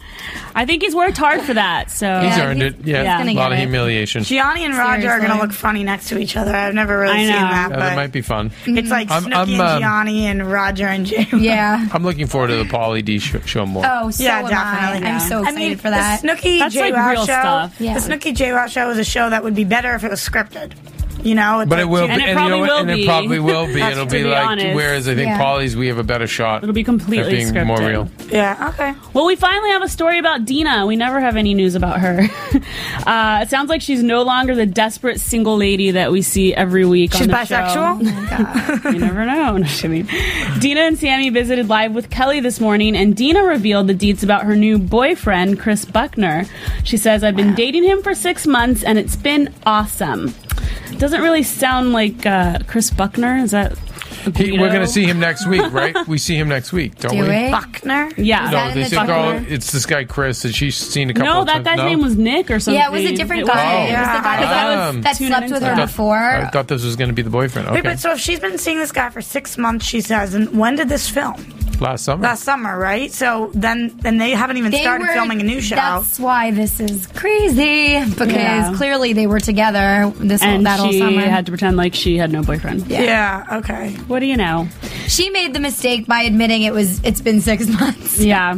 S7: I think he's worked hard for that. So
S6: he's
S5: Yeah,
S6: earned
S5: he's-
S6: it. Yeah,
S7: he's
S6: a
S5: gonna
S6: lot
S5: get
S6: of
S5: it.
S6: humiliation.
S8: Gianni and Roger are
S5: Seriously.
S8: going to look funny next to each other. I've never really
S7: I
S8: seen
S7: know.
S8: that,
S6: Yeah,
S8: but
S6: that might be fun.
S8: it's like
S6: I'm-
S8: Snooki
S6: I'm,
S8: and
S6: um,
S8: Gianni and Roger and Jay.
S5: Yeah.
S6: I'm looking forward to the Pauly D sh- show more.
S5: Oh, so
S8: Yeah,
S5: am
S8: definitely.
S5: I. I'm so
S8: I
S5: excited
S8: mean,
S5: for that.
S8: the Snooki
S7: That's
S8: J
S7: like
S8: Wow
S7: real
S8: show.
S7: stuff.
S5: Yeah.
S8: The Snooki J Wow show is a show that would be better if it was scripted. You know, it's
S6: But
S8: like
S6: it will,
S8: two-
S7: And
S6: be,
S7: it
S6: and, you
S7: probably
S6: know, what?
S7: will
S6: and
S7: be.
S6: it probably will be.
S8: That's
S6: It'll
S8: to
S6: be
S7: be
S6: like,
S7: honest.
S6: whereas I think
S5: Yeah.
S6: Pauly's, we have a better shot.
S7: it'll be
S6: at
S7: completely
S6: being
S7: scripted.
S6: more real.
S8: Yeah. Okay.
S7: Well, we finally have a story about Dina. We never have any news about her. uh, it sounds like she's no longer the desperate single lady that we see every week
S8: She's
S7: on the
S8: bisexual.
S7: show. You never know. No, just kidding. Dina and Sammy visited live with Kelly this morning, and Dina revealed the deets about her new boyfriend, Chris Buckner. She says, I've been dating him for six months, and it's been awesome. Doesn't really sound like uh, Chris Buckner. Is that... a
S6: He, we're
S7: burrito?
S6: going to see him next week, right? We see him next week, don't
S5: Do
S6: we?
S5: it.
S8: Buckner.
S7: Yeah.
S5: Is
S6: No,
S5: that in
S6: they
S5: the
S6: said,
S5: trailer?
S6: oh, it's this guy Chris, and she's seen a couple
S7: No,
S6: of
S7: that
S6: times.
S7: guy's
S6: no?
S7: name was Nick or something.
S5: Yeah, it was a different
S7: It
S5: guy.
S7: was-
S5: It was the guy that,
S6: Um,
S5: that
S7: tuning
S5: slept with
S7: into
S5: her
S7: that.
S5: before.
S6: I thought this was going to be the boyfriend.
S8: Wait,
S6: Okay.
S8: but so if she's been seeing this guy for six months, she says, and when did this film?
S6: Last summer.
S8: Last summer, right? So then, then they haven't even
S5: They
S8: started
S5: were-
S8: filming a new show.
S5: That's why this is crazy because
S7: Yeah.
S5: clearly they were together this whole,
S7: And
S5: that whole
S7: she
S5: summer.
S7: had to pretend like she had no boyfriend.
S5: Yeah.
S8: Yeah. Okay.
S7: What do you know?
S5: She made the mistake by admitting it was. It's been six months,
S7: Yeah.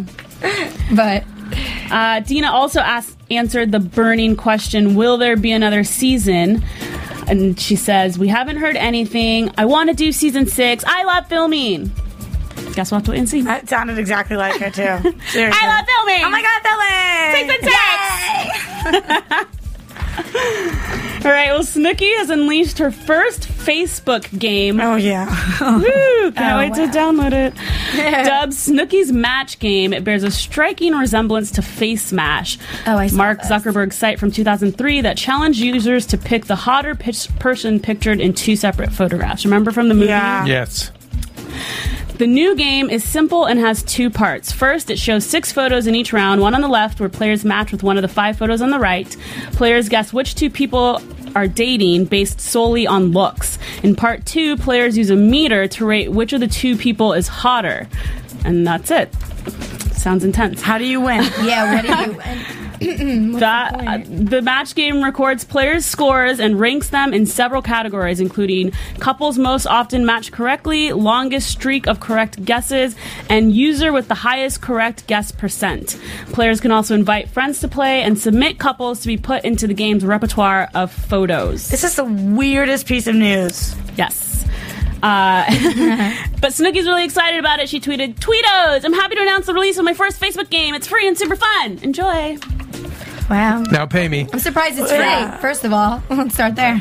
S5: but
S7: Uh, Dina also asked, answered the burning question, will there be another season? And she says, we haven't heard anything. I want to do season six. I love filming. Guess we'll have to wait and see.
S8: That sounded exactly like her too. Seriously.
S7: I love filming.
S8: Oh my God, Billy!
S7: Season six. All right, well, Snooki has unleashed her first Facebook game.
S8: Oh yeah.
S7: Woo! Can't
S5: Oh,
S7: wait to
S5: wow.
S7: download it. Dubbed Snooki's Match Game, it bears a striking resemblance to Face Smash,
S5: Oh, I saw
S7: Mark
S5: this.
S7: Zuckerberg's site from two thousand three that challenged users to pick the hotter pitch- person pictured in two separate photographs. Remember from the movie?
S8: Yeah.
S6: Yes.
S7: The new game is simple and has two parts. First, it shows six photos in each round, one on the left where players match with one of the five photos on the right. Players guess which two people are dating based solely on looks. In part two, players use a meter to rate which of the two people is hotter. And that's it. Sounds intense.
S8: How do you win?
S5: yeah. What do you?
S7: That, uh, the match game records players' scores and ranks them in several categories, including couples most often match correctly, longest streak of correct guesses, and user with the highest correct guess percent. Players can also invite friends to play and submit couples to be put into the game's repertoire of photos.
S8: This is the weirdest piece of news.
S7: Yes. Uh, but Snooki's really excited about it. She tweeted, "Tweetos! I'm happy to announce the release of my first Facebook game. It's free and super fun. Enjoy."
S5: Wow.
S6: Now pay me.
S5: I'm surprised it's free.
S8: Yeah.
S5: First of all, let's start there.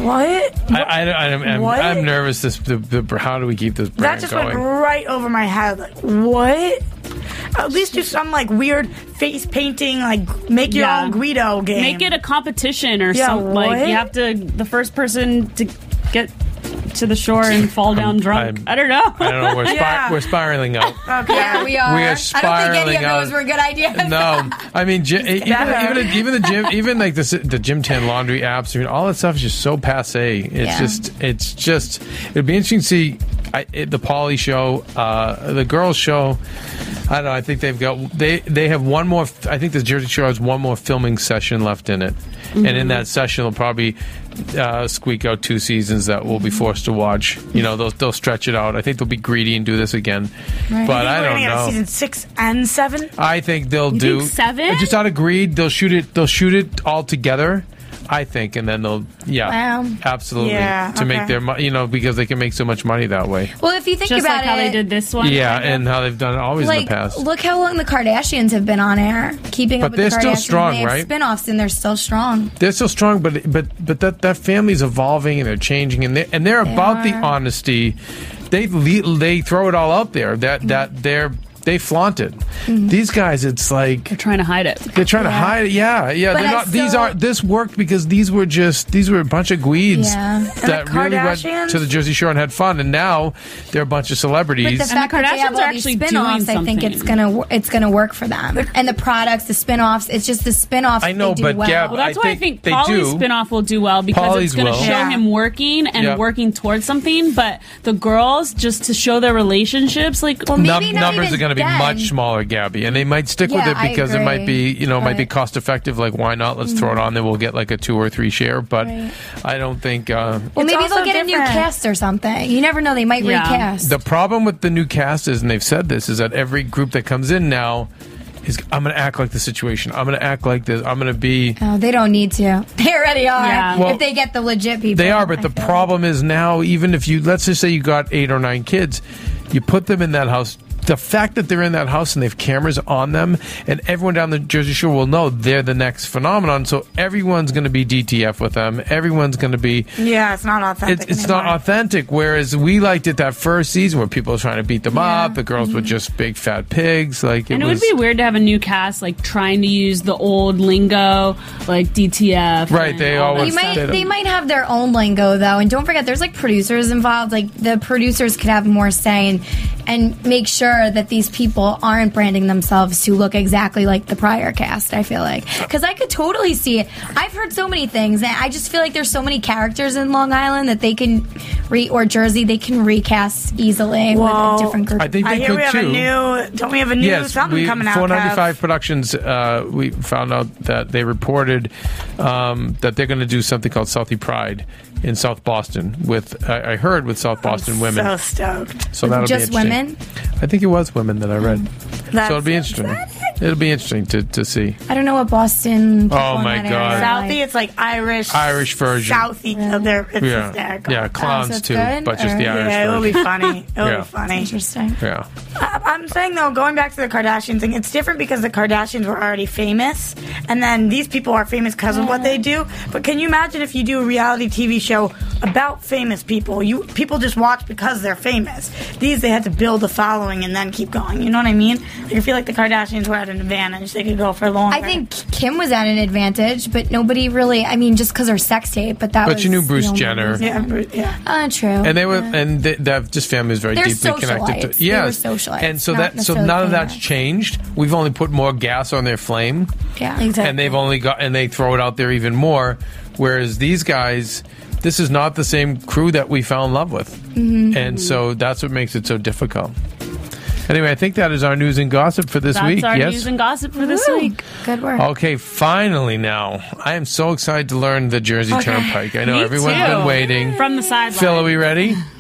S8: What?
S6: I, I, I, I'm, I'm,
S8: What?
S6: I'm nervous. This, the, the, how do we keep this
S8: That
S6: brand
S8: just
S6: going?
S8: went right over my head. Like, what? At least do some like weird face painting, like make your
S7: Yeah.
S8: own Guido game.
S7: Make it a competition or
S8: Yeah,
S7: something. Like
S8: what?
S7: you have to, the first person to get to the shore and fall down drunk.
S6: I'm-
S7: I don't know.
S6: I don't know. We're, spir-
S8: Yeah.
S6: we're spiraling out.
S8: Okay.
S5: Yeah, we are.
S6: We are
S5: I don't think any
S6: spiraling
S5: of those
S6: out.
S5: were good ideas.
S6: No, I mean, gy- even,
S8: better.
S6: even even the gym, even like the the gym tan laundry apps. I mean, all that stuff is just so passe. It's
S5: Yeah.
S6: just, it's just. It'd be interesting to see I, it, the Pauly show, uh, the girls show. I don't know. I think they've got they they have one more. I think the Jersey Shore has one more filming session left in it, and in that session they'll probably uh, squeak out two seasons that we'll be forced to watch. You know, they'll they'll stretch it out. I think they'll be greedy and do this again,
S5: Right.
S6: but I
S8: We're
S6: don't
S8: gonna get a
S6: know.
S8: season six and seven.
S6: I think they'll
S7: You
S6: do
S7: think seven?
S6: Just out of greed, they'll shoot it. They'll shoot it all together. I think, and then they'll yeah,
S5: Wow.
S6: absolutely
S8: Yeah,
S6: to make
S8: okay.
S6: their mo- you know because they can make so much money that way.
S5: Well, if you think
S7: Just
S5: about
S7: like how
S5: it,
S7: they did this one.
S6: Yeah,
S7: kind of.
S6: and how they've done it always in
S5: like,
S6: the past.
S5: look how long the Kardashians have been on air, keeping
S6: But
S5: up with
S6: they're
S5: the
S6: still
S5: Kardashians.
S6: strong,
S5: they have
S6: right?
S5: Spin-offs, and they're still strong.
S6: They're still strong, but but but that that family's evolving and they're changing and they and they're
S5: They
S6: about the
S5: are.
S6: honesty. They le- they throw it all out there. That that they're they flaunt it. These guys, it's like
S7: They're trying to hide it.
S6: they're trying to
S5: Yeah.
S6: hide it. Yeah, yeah.
S5: But
S6: They're
S5: I
S6: not. These
S5: still-
S6: aren't. This worked because these were just. These were a bunch of gweeds
S5: Yeah.
S6: that
S8: the
S6: really went
S8: Kardashians?
S6: to the Jersey Shore and had fun. And now they're a bunch of
S5: But
S6: celebrities.
S5: the fact that they have
S7: Kardashians
S5: all
S7: are
S5: these
S7: actually doing
S5: spin-offs, I think it's
S7: something.
S5: gonna wo- it's gonna work for them. And the products, the spin-offs, it's just the spin-offs.
S6: I know,
S5: they do
S6: but
S5: well.
S6: Gab,
S7: Well, that's
S6: I
S7: why I
S6: think
S7: think
S6: they
S7: Pauly's
S6: do.
S7: spinoff will do well because
S6: Pauly's
S7: it's going to
S6: will.
S7: show
S8: Yeah.
S7: him working and
S6: Yep.
S7: working towards something. But the girls, just to show their relationships, like
S5: Well,
S6: Num-
S5: maybe not
S6: numbers
S5: even
S6: are going to be
S5: then.
S6: much smaller, Gabby, and they might stick with
S5: Yeah,
S6: it
S5: I
S6: because it might be,
S5: agree.
S6: you know, might be
S5: Right.
S6: cost effective. Like, why not? Let's throw it on there. We'll get like a two or three share. But
S5: Right.
S6: I don't think. Uh,
S5: Well,
S8: It's
S5: maybe
S8: also
S5: they'll get a new
S8: different.
S5: cast or something. You never know; they might
S7: Yeah.
S5: recast.
S6: The problem with the new cast is, and they've said this, is that every group that comes in now is, I'm going to act like the situation. I'm going to act like this. I'm going to be.
S5: Oh, they don't need to. They already are.
S7: Yeah.
S6: Well,
S5: if they get the legit people,
S6: They are, but
S5: I
S6: the
S5: feel
S6: problem is now, even if you, let's just say you got eight or nine kids, you put them in that house. The fact that they're in that house and they have cameras on them, and everyone down the Jersey Shore will know they're the next phenomenon. So everyone's going to be D T F with them. Everyone's going to be.
S8: Yeah, it's not authentic.
S6: It's, it's not
S8: anymore.
S6: authentic. Whereas we liked it that first season where people were trying to beat them up. The girls were just big fat pigs. Like it
S7: and it
S6: was
S7: would be weird to have a new cast like trying to use the old lingo, like D T F.
S6: Right,
S7: and
S6: they
S7: all
S6: always-
S7: that
S5: You might,
S7: stuff.
S5: they might have their own lingo though, and don't forget, there's like producers involved. Like the producers could have more say and and make sure that these people aren't branding themselves to look exactly like the prior cast. I feel like because I could totally see it. I've heard so many things, and I just feel like there's so many characters in Long Island that they can re or Jersey they can recast easily
S8: Well,
S5: with a different group.
S6: I think
S8: I
S6: they
S8: hear
S6: could
S8: we have
S6: too.
S8: a new. Don't we have a new
S6: Yes,
S8: something
S6: we,
S8: coming out?
S6: four
S8: Kev?
S6: ninety-five Productions, uh, we found out that they reported um, that they're going to do something called Southie Pride in South Boston with, I, I heard, with South Boston women.
S8: So stoked.
S6: So that'll
S5: Just
S6: be interesting.
S5: women?
S6: I think it was women that I read.
S8: That's
S6: so it'll be interesting. It'll be interesting to, to see.
S5: I don't know what Boston. people
S6: Oh,
S5: in
S6: my
S5: that area
S6: God.
S5: are
S8: Southie,
S5: like.
S8: it's like Irish.
S6: Irish version.
S8: Southie. uh, they're, it's
S6: Yeah,
S8: hysterical.
S6: yeah, clowns
S5: so it's
S6: too,
S5: good,
S6: but just the
S5: or-
S6: Irish
S8: Yeah, it'll be
S6: version.
S8: funny. It'll
S6: Yeah.
S8: be funny.
S5: Interesting.
S6: Yeah.
S8: I- I'm saying though, going back to the Kardashian thing, it's different because the Kardashians were already famous, and then these people are famous because of what they do. But can you imagine if you do a reality T V show about famous people? You people just watch because they're famous. These they had to build a following and then keep going. You know what I mean? Like, I feel like the Kardashians were at an advantage. They could go for longer.
S5: I think Kim was at an advantage, but nobody really. I mean, just because her sex tape, but that.
S6: But
S5: was
S6: you knew
S5: the
S6: Bruce
S5: only
S6: Jenner.
S5: reason.
S8: Yeah, Bru- yeah.
S5: Uh, true.
S6: And they were,
S5: Yeah.
S6: and they, that just family is very
S5: They're
S6: deeply connected
S5: socialites.
S6: to.
S5: They were
S6: Yes,
S5: socialites,
S6: and so
S5: not
S6: that so
S5: necessarily
S6: none of that's
S5: famous.
S6: changed. We've only put more gas on their flame,
S5: Yeah, exactly.
S6: and they've only got and they throw it out there even more. Whereas these guys, this is not the same crew that we fell in love with,
S5: Mm-hmm.
S6: and so that's what makes it so difficult. Anyway, I think that is our news and gossip for this
S7: That's
S6: week.
S7: our
S6: yes.
S7: news and gossip for this
S5: Woo.
S7: week.
S5: Good work.
S6: Okay, finally now. I am so excited to learn the Jersey Turnpike. I know
S7: Me
S6: everyone's
S7: too.
S6: been waiting.
S7: From the sideline.
S6: Phil, are we ready?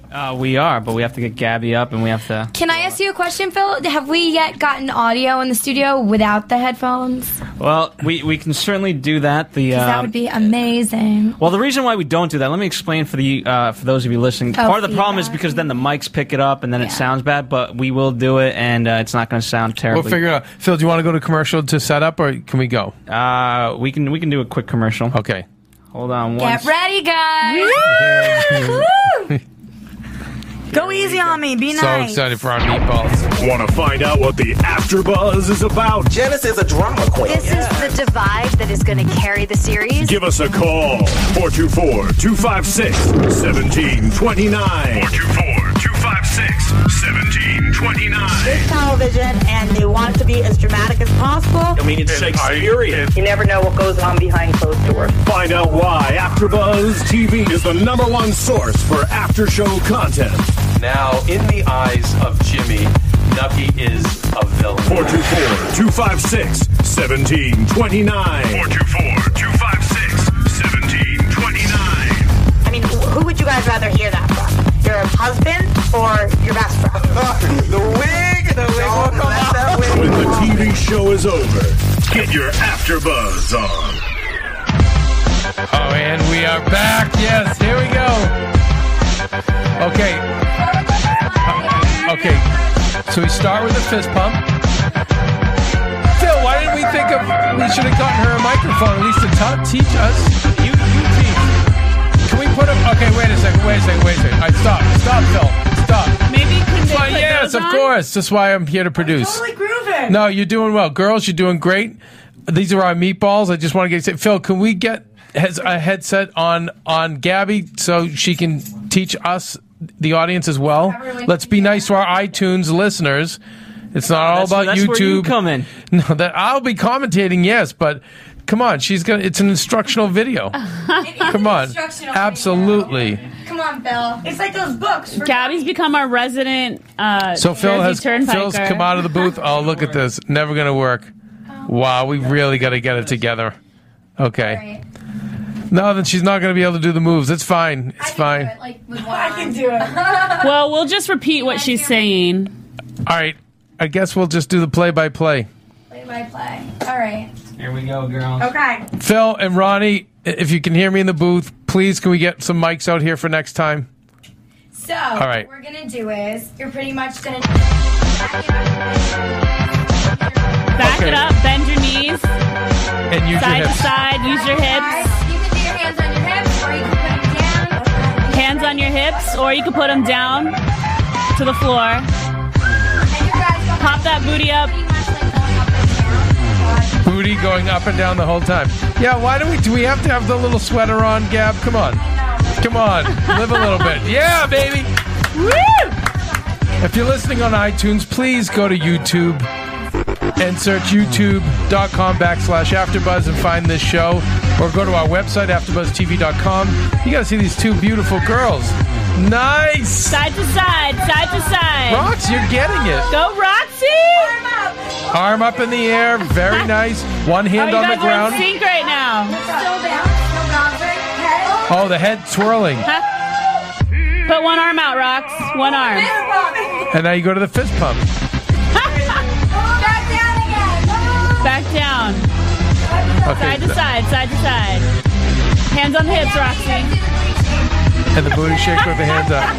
S9: Uh, we are, but we have to get Gabby up, and we have to.
S5: Can I ask you a question, Phil? Have we yet gotten audio in the studio without the headphones?
S9: Well, we, we can certainly do that. The
S5: 'Cause that
S9: um,
S5: would be amazing.
S9: Well, the reason why we don't do that, let me explain for the uh, for those of you listening.
S5: Oh,
S9: Part of the problem
S5: feedback.
S9: is because then the mics pick it up and then it sounds bad, but we will do it, and uh, it's not going to sound terribly.
S6: We'll figure it out. Phil, do you want to go to commercial to set up, or can we go?
S9: Uh, we can we can do a quick commercial.
S6: Okay.
S9: Hold on one
S5: Get ready, guys! Woo!
S8: Go easy on me. Be
S6: So
S8: nice.
S6: excited for our meatballs.
S2: Want to find out what the AfterBuzz is about?
S12: Janice is a drama queen.
S13: This is the divide that is going to carry the series.
S2: Give us a call. four two four, two five six, one seven two nine. four two four, two five six, one seven two nine.
S8: It's television, and they want it to be as dramatic as possible.
S2: I mean, it's Shakespearean.
S14: You never know what goes on behind closed doors.
S2: Find out why AfterBuzz T V is the number one source for after-show content.
S15: Now, in the eyes of Jimmy, Nucky is a villain.
S2: four two four, two five six, one seven two nine. four two four, two five six, one seven two nine.
S8: I mean, wh- who would you guys rather hear that from? Your husband or your best friend?
S12: The wig! The wig will come out.
S2: When the T V show is over, get your AfterBuzz on.
S6: Oh, and we are back. Yes, here we go. Okay. Okay. So we start with a fist pump. Phil, why didn't we think of... We should have gotten her a microphone at least to t- teach us. You, you teach. Can we put a... Okay, wait a second, wait a second, wait a second. All right, stop. Stop, Phil. Stop.
S7: Maybe can they
S6: Well,
S7: put
S6: yes,
S7: those
S6: of
S7: on?
S6: course. That's why I'm here to produce.
S8: Totally grooving.
S6: No, you're doing well. Girls, you're doing great. These are our meatballs. I just want to get... Phil, can we get has a headset on on Gabby so she can teach us, the audience, as well? Let's be nice to our iTunes listeners. It's not all
S9: That's-
S6: about
S9: that's
S6: YouTube.
S9: where you come in.
S6: No, that I'll be commentating, yes, but come on, she's gonna. It's an instructional video. Come on, absolutely.
S5: Come on, Phil.
S8: It's like those books. For
S7: Gabby's become our resident uh,
S6: So Phil
S7: Jersey
S6: has
S7: Turnpiker.
S6: Phil's come out of the booth. Oh, look at this. Never gonna work. Wow, we really got to get it together. Okay. No, then she's not going to be able to do the moves. It's fine. It's fine.
S8: I can do it.
S7: Well, we'll just repeat what she's saying.
S6: All right. I guess we'll just do the play-by-play.
S5: Play by play. All right.
S9: Here we go, girls.
S8: Okay.
S6: Phil and Ronnie, if you can hear me in the booth, please can we get some mics out here for next time?
S5: So,
S6: All right.
S5: what we're going to do is, you're pretty much going to...
S7: Back
S6: Okay.
S7: it up, bend your knees,
S6: And use
S7: side
S6: your
S7: to
S6: hips.
S7: side, use your hips.
S5: You can do your hands on your hips, or you can put them down.
S7: Hands on your hips, or you can put them down to the floor.
S5: And you guys go
S7: Pop that booty up.
S5: pretty much like going up and down.
S6: Booty going up and down the whole time. Yeah, why do we do we have to have the little sweater on, Gab? Come on. Come on. Live a little bit. Yeah, baby.
S7: Woo!
S6: If you're listening on iTunes, please go to YouTube and search youtube.com backslash AfterBuzz and find this show. Or go to our website, after buzz t v dot com. You got to see these two beautiful girls. Nice.
S7: Side to side, side to side.
S6: Rox, you're getting it.
S7: Go, Roxy!
S6: Arm up in the air. Very nice. One
S7: Oh,
S6: hand
S7: you
S6: on
S7: guys
S6: the
S7: are in
S6: ground.
S7: sync right now.
S5: Still down, still bouncing. Head.
S6: Oh, the head twirling.
S7: Huh? Put one arm out, Rox. One arm.
S6: And now you go to the fist pump.
S5: Back down again.
S7: Back down.
S6: Okay.
S7: Side to side, side to side. Hands on the hips, Roxy.
S6: And the booty shake with the hands up.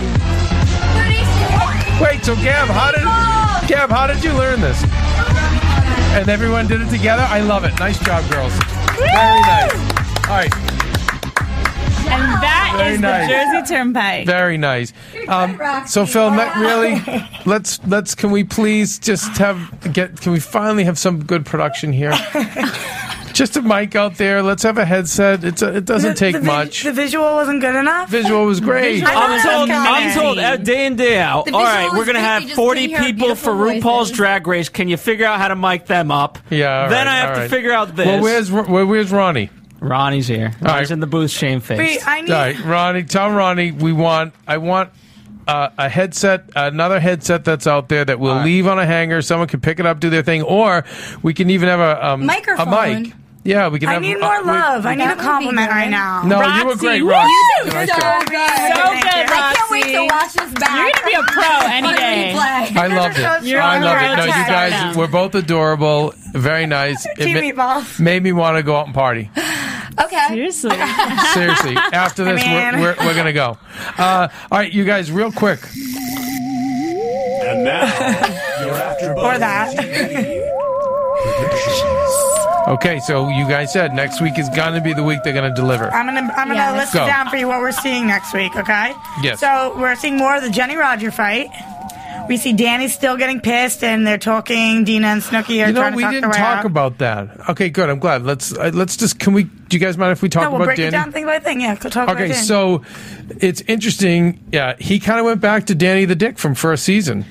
S6: Wait, so Gab, how did Gab, how did you learn this? And everyone did it together? I love it. Nice job, girls. Very nice. All right.
S7: And that
S6: Very
S7: is
S6: nice.
S7: the Jersey Turnpike.
S6: Very nice. Um, so Phil, ne- really, let's let's can we please just have get can we finally have some good production here? Just a mic out there. Let's have a headset. It's a, it doesn't take
S8: the, vi-
S6: much.
S8: The visual wasn't good enough.
S6: Visual was great.
S8: I know
S9: I'm
S8: that's
S9: told,
S8: coming.
S9: I'm told uh, day in, day out.
S5: The
S9: All
S5: visual
S9: right,
S5: was
S9: we're going to
S5: great,
S9: have
S5: we just
S9: forty
S5: couldn't hear
S9: people for
S5: beautiful
S9: RuPaul's
S5: voices.
S9: Drag Race. Can you figure out how to mic them up?
S6: Yeah. all
S9: Then
S6: right,
S9: I have
S6: all
S9: to
S6: right.
S9: figure out this.
S6: Well, where's where, where's Ronnie?
S9: Ronnie's here. Ronnie's
S6: right.
S9: in the booth, shamefaced.
S8: Wait, I need.
S6: All right, Ronnie, tell Ronnie we want. I want uh, a headset, another headset that's out there that we'll
S9: All right.
S6: leave on a hanger. Someone can pick it up, do their thing, or we can even have a um,
S5: Microphone.
S6: a mic. Yeah, we can
S8: I
S6: have.
S8: need
S6: uh,
S8: more
S6: we-
S8: love. I need
S5: That
S8: a
S5: would be
S8: compliment
S5: good.
S8: right now.
S6: No, you were
S7: Roxy,
S6: great,
S7: woo!
S6: Roxy.
S5: You
S6: Nice
S5: so
S6: job.
S5: good.
S7: So
S8: Thank
S7: good,
S8: you.
S5: I can't wait to
S7: Roxy.
S5: watch this back.
S7: You're gonna be a pro any day.
S6: I loved it.
S7: You're
S6: I
S7: on
S6: loved
S7: the
S6: it.
S7: road
S6: No,
S7: to
S6: you guys
S7: stardom.
S6: were both adorable. Very nice. It
S8: Team
S6: ma-
S8: Meatballs.
S6: made me want to go out and party.
S5: Okay.
S7: Seriously.
S6: Seriously. After this,
S8: Man.
S6: we're, we're, we're going to go. Uh, all right, you guys, real quick.
S2: And now, your AfterBuzz
S8: Or that.
S6: Okay, so you guys said next week is going to be the week they're going to deliver.
S8: I'm gonna I'm gonna
S5: Yeah.
S8: list
S6: Go.
S8: it down for you what we're seeing next week, okay?
S6: Yes.
S8: So we're seeing more of the Jenny Roger fight. We see Danny still getting pissed, and they're talking. Dina and Snooki are
S6: You know,
S8: trying to
S6: we
S8: talk
S6: didn't
S8: their way
S6: talk
S8: out.
S6: about that. Okay, good. I'm glad. Let's uh, let's just. Can we? Do you guys mind if we talk
S8: No, we'll
S6: about
S8: break
S6: Danny?
S8: it down thing by thing. Yeah, go talk
S6: Okay,
S8: right in.
S6: so it's interesting. Yeah, he kind of went back to Danny the Dick from first season.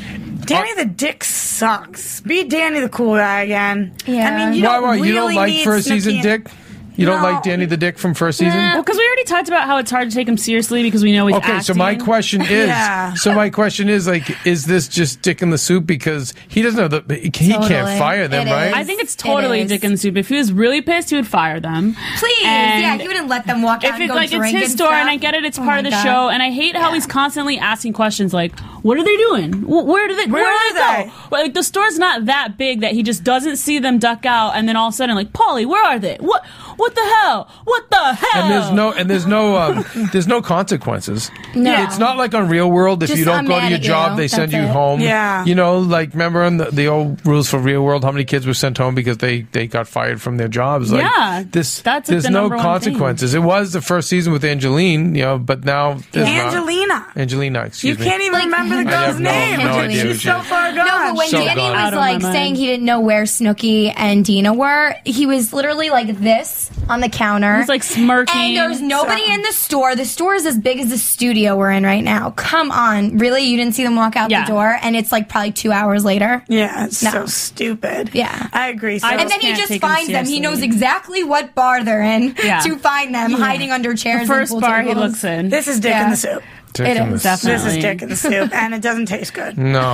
S8: Danny the Dick sucks. Be Danny the cool guy again.
S5: Yeah.
S8: I mean, you
S6: why?
S8: don't
S6: Why?
S8: really
S6: You don't like
S8: need
S6: first
S8: Snooki
S6: season
S8: and-
S6: Dick? You don't
S8: No.
S6: like Danny the Dick from first season?
S7: Well, because we already talked about how it's hard to take him seriously because we know he's
S6: Okay,
S7: acting.
S6: so my question is,
S8: Yeah.
S6: so my question is, like, is this just Dick in the soup because he doesn't know that he
S5: Totally.
S6: can't fire them,
S5: It
S6: right?
S5: is.
S7: I think it's totally
S5: It is.
S7: dick in the soup. If he was really pissed, he would fire them.
S5: Please,
S7: And
S5: yeah, he wouldn't let them walk out
S7: If
S5: and
S7: it's
S5: go
S7: like it's
S5: drink
S7: his
S5: and
S7: store,
S5: stuff.
S7: and I get it, it's
S5: Oh
S7: part
S5: my
S7: of the
S5: God.
S7: show, and I hate how
S5: Yeah.
S7: he's constantly asking questions like, "What are they doing? Wh- Where do they?
S8: Where
S7: Where,
S8: are
S7: do they,
S8: they?"
S7: go?" Well, like the store's not that big that he just doesn't see them duck out, and then all of a sudden, like, "Paulie, where are they? What? What the hell? What the hell?"
S6: And there's no and there's no um, there's no consequences.
S5: No.
S6: It's not like on Real World. If
S5: Just
S6: you don't
S5: I'm
S6: go to
S5: mad
S6: your
S5: at
S6: job,
S5: you.
S6: they send
S5: That's
S6: you
S5: it.
S6: home.
S8: Yeah.
S6: You know, like remember on the, the old rules for Real World, how many kids were sent home because they, they got fired from their jobs? Like,
S7: Yeah,
S6: this
S7: that's, like,
S6: there's
S7: the
S6: no
S7: number one
S6: consequences. It was the first season with Angeline, you know, but now there's not.
S8: Angelina.
S6: Angelina, excuse
S8: You
S6: me.
S8: can't even
S5: Like-
S8: remember the
S6: I
S8: girl's
S6: have no-
S8: name.
S6: no idea who
S8: She's
S6: she
S8: so
S6: is.
S8: far gone.
S5: No, but when
S6: So
S5: Danny
S6: gone.
S5: was
S7: Out of
S5: like
S7: my mind.
S5: saying he didn't know where Snooki and Dina were, he was literally like this on the counter.
S7: He's like smirking.
S5: And there's nobody
S8: So-
S5: in the store. The store is as big as the studio we're in right now. Come on. Really? You didn't see them walk out
S7: Yeah.
S5: the door? And it's like probably two hours later?
S8: Yeah, it's
S5: No.
S8: so stupid.
S5: Yeah.
S8: I agree. So
S7: I
S5: And then he
S7: can't
S5: just
S7: take him
S5: finds them. He
S7: seriously.
S5: knows exactly what bar they're in
S7: Yeah.
S5: to find them, hiding under chairs.
S7: the
S5: and
S7: first
S5: pool
S7: bar he
S5: tables.
S7: looks in.
S8: this is Dick
S5: Yeah.
S8: in the soup.
S6: Dick
S5: It
S6: in the
S5: is.
S6: soup.
S7: Definitely.
S8: This is Dick in the soup, and it doesn't taste good.
S6: No,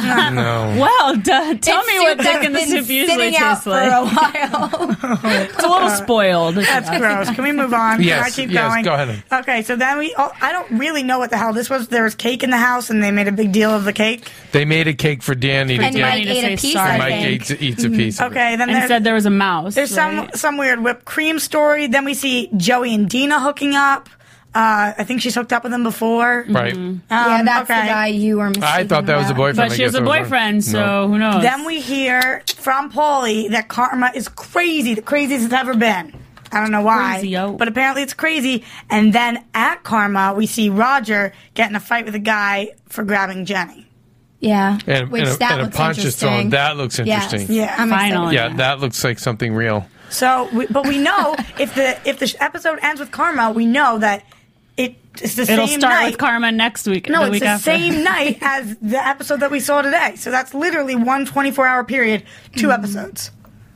S6: no.
S7: Well, duh, tell
S5: It's
S7: me
S5: soup
S7: what Dick
S5: that's
S7: in the
S5: been
S7: soup usually
S5: sitting out
S7: tastes
S5: for
S7: like.
S5: a while.
S7: It's a little spoiled.
S8: That's gross. Can we move on?
S6: Yes,
S8: Can I keep
S6: yes,
S8: going?
S6: go ahead.
S8: Okay, so then we. Oh, I don't really know what the hell this was. There was cake in the house, and they made a big deal of the cake.
S6: They made a cake for Danny to
S5: And
S6: get.
S5: Mike
S7: to
S5: ate
S7: say
S5: a piece,
S7: sorry.
S5: I
S6: Mike
S5: think.
S6: eats, eats a piece. Of it.
S8: Okay, then
S7: And
S8: there's,
S7: said there was a mouse.
S8: there's some
S7: right?
S8: some weird whipped cream story. Then we see Joey and Dina hooking up. Uh, I think she's hooked up with him before.
S6: Right.
S8: Um,
S5: yeah, that's
S8: okay.
S5: the guy you were mistaken
S6: I thought that was a
S5: about.
S6: boyfriend.
S7: But
S6: I
S7: she has
S6: guess
S7: a
S6: I was wrong.
S7: boyfriend, so
S6: No.
S7: who knows?
S8: Then we hear from Paulie that Karma is crazy, the craziest it's ever been. I don't know why,
S7: Crazy-o.
S8: but apparently it's crazy. And then at Karma, we see Roger get in a fight with a guy for grabbing Jenny.
S5: Yeah.
S6: And,
S5: Which
S6: and a,
S5: that
S6: and a
S5: looks
S6: punch is thrown.
S5: interesting.
S6: That looks
S5: Yes.
S6: interesting.
S8: Yeah,
S5: I'm excited.
S7: Finally.
S6: Yeah, that looks like something real.
S8: So, we, but we know if the if the episode ends with Karma, we know that it it's the
S7: It'll
S8: same
S7: start
S8: night.
S7: with Karma next week.
S8: No,
S7: the
S8: it's
S7: week
S8: the
S7: after.
S8: same night as the episode that we saw today. So that's literally one twenty-four hour period, two
S5: Mm-hmm.
S8: episodes.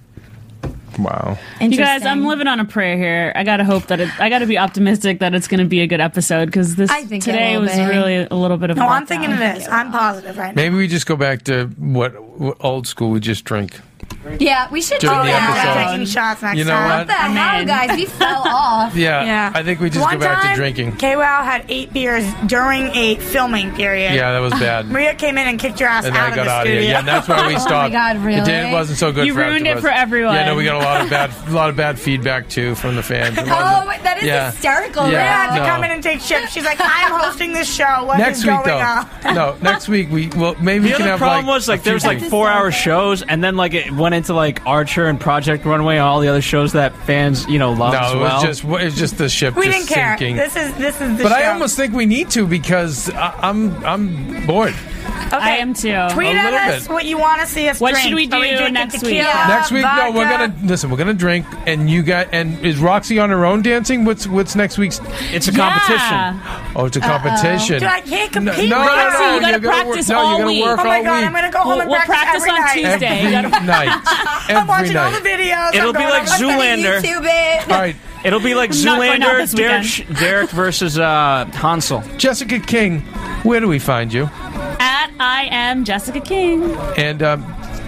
S6: Wow.
S7: You guys,
S5: Interesting.
S7: I'm living on a prayer here. I gotta hope that it. I gotta be optimistic that it's gonna be a good episode because this
S5: I think it
S7: today
S5: will
S7: was
S5: be.
S7: really a little bit of.
S8: No,
S7: a
S8: I'm thinking
S7: letdown.
S8: it is. I'm positive right now.
S6: Maybe we just go back to what, what old school we just drink.
S5: Yeah, we should do
S6: During the
S5: that.
S6: episode.
S8: We're taking shots next
S6: You know
S8: time.
S6: what?
S5: What the hell,
S7: in.
S5: guys? We fell off.
S6: Yeah,
S8: Yeah.
S6: I think we just
S8: One
S6: go back
S8: time,
S6: to drinking.
S8: K WOW had eight beers during a filming period.
S6: Yeah, that was bad.
S8: Maria came in and kicked your ass
S6: And then
S8: out
S6: I
S8: of
S6: got
S8: the
S6: out of
S8: studio.
S6: here. Yeah, and that's why we stopped.
S5: God, really?
S6: It, did, it wasn't so good.
S7: You
S6: for
S7: ruined it
S6: AfterBuzz.
S7: for everyone.
S6: Yeah, no, we got a lot of bad, a lot of bad feedback too from the fans. It
S5: Oh,
S6: wasn't-
S5: that is
S6: yeah.
S5: hysterical.
S6: Yeah.
S8: Maria had to
S6: No.
S8: come in and take shit. She's like, I'm hosting this show. What is
S6: Next week,
S8: going
S6: though.
S8: on?
S6: No, next week we well maybe we
S9: The
S6: can
S9: other
S6: have
S9: problem
S6: like
S9: was like
S6: a
S9: there
S6: few
S9: was like
S6: things.
S9: four hour shows, and then like it went into like Archer and Project Runway, and all the other shows that fans you know love
S6: No,
S9: as
S6: it
S9: well.
S6: was just it was just the ship
S8: We
S6: just
S8: didn't care.
S6: sinking.
S8: This is this is the
S6: but
S8: show.
S6: I almost think we need to because I, I'm I'm bored.
S8: Okay.
S7: I am too.
S8: Tweet
S6: A
S8: at
S6: little
S8: us
S6: bit.
S8: what you want to see us
S7: What
S8: drink.
S7: should we
S8: Are
S7: do
S8: drinking
S7: next
S8: tequila,
S7: week?
S6: Next week, no, we're
S8: vodka?
S6: gonna listen. We're gonna drink, and you got. And is Roxy on her own dancing? What's what's next week's?
S9: It's a
S7: Yeah.
S9: competition.
S6: Oh, it's a competition.
S8: Dude, I can't
S6: No,
S8: compete.
S6: no, no,
S8: Roxy,
S6: no,
S7: you gotta
S6: you're gonna
S7: practice
S6: work, no,
S7: all
S6: you're gonna
S7: week.
S6: work
S8: Oh my
S6: all
S8: god,
S6: week.
S8: I'm gonna go home
S7: We'll-
S8: and
S7: we'll
S8: practice,
S7: practice
S8: every
S7: on
S8: night.
S7: Tuesday.
S6: Every
S7: You gotta-
S6: night. Every
S8: I'm watching
S6: night.
S8: all the videos.
S9: It'll
S8: I'm
S9: be
S8: going
S9: like
S8: over-
S9: Zoolander.
S5: YouTube it.
S6: All right,
S9: It'll be like
S7: I'm not going out
S9: Zoolander,
S7: this
S9: Derek,
S7: weekend.
S9: Derek versus uh, Hansel.
S6: Jessica King, where do we find you?
S7: At I am Jessica King.
S6: And um,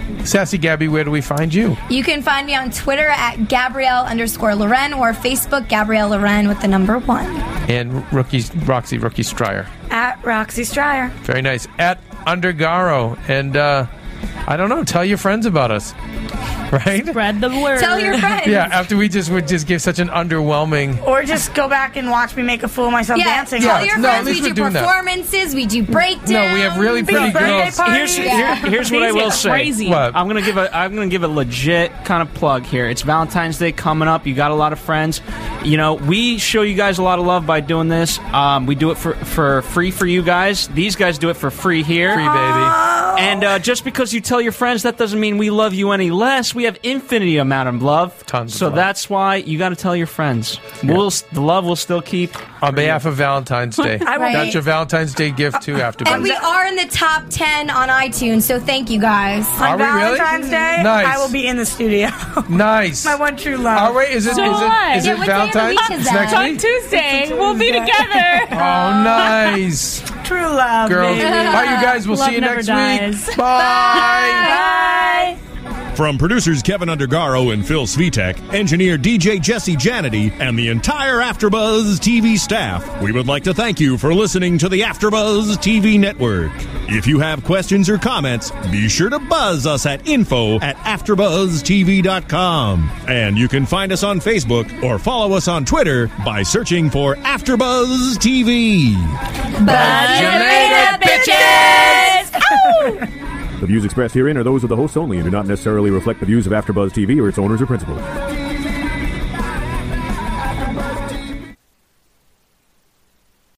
S6: Sassy Gabby, where do we find you?
S5: You can find me on Twitter at Gabrielle underscore Loren or Facebook Gabrielle Loren with the number one.
S6: And Rookie, Roxy Rookie Stryer.
S8: At Roxy Stryer.
S6: Very nice. At Undergaro. And uh, I don't know, tell your friends about us. Right?
S7: Spread the word.
S5: Tell your friends.
S6: Yeah, after we just would just give such an underwhelming.
S8: Or just go back and watch me make a fool of myself
S5: Yeah,
S8: dancing.
S5: tell
S6: Yeah,
S5: your
S6: no, at
S5: friends.
S6: least
S5: We
S6: we're
S5: do
S6: doing that.
S5: performances. We do breakdowns.
S6: No, we have really pretty girls.
S9: Here's,
S5: Yeah.
S9: here- here's what I
S7: These
S9: will
S7: get
S9: say.
S7: crazy.
S6: What?
S9: I'm gonna give a I'm gonna give a legit kind of plug here. It's Valentine's Day coming up. You got a lot of friends. You know, we show you guys a lot of love by doing this. Um, we do it for for free for you guys. These guys do it for free here.
S6: Free baby.
S9: And uh, just because you tell your friends, that doesn't mean we love you any less. We have infinity amount of love.
S6: Tons of
S9: So
S6: love.
S9: that's why you got to tell your friends. We'll the love will still keep.
S6: On behalf of Valentine's Day.
S8: I will-
S6: That's your Valentine's Day gift to AfterBuzz.
S5: And we are in the top ten on iTunes, so thank you guys.
S8: On
S6: Are we really?
S8: Valentine's Day,
S6: Nice.
S8: I will be in the studio.
S6: Nice.
S8: My one true love.
S6: Oh, wait, is it, is
S7: So
S6: it,
S7: what?
S6: is
S5: Yeah,
S6: it
S5: what day of the
S6: Valentine's?
S5: week is
S6: It's
S5: that?
S6: next
S7: On
S6: week?
S7: Tuesday, we'll be together.
S6: Oh, nice.
S8: True love,
S6: Girls.
S8: baby.
S6: All right, you guys, we'll
S7: Love
S6: see you
S7: never
S6: next
S7: dies.
S6: week. Bye.
S8: Bye.
S4: From producers Kevin Undergaro and Phil Svitek, engineer D J Jesse Janity, and the entire AfterBuzz T V staff, we would like to thank you for listening to the AfterBuzz T V network. If you have questions or comments, be sure to buzz us at info at afterbuzz t v dot com. And you can find us on Facebook or follow us on Twitter by searching for AfterBuzz T V.
S5: Buzz you later, bitches!
S11: The views expressed herein are those of the hosts only and do not necessarily reflect the views of AfterBuzz T V or its owners or principals.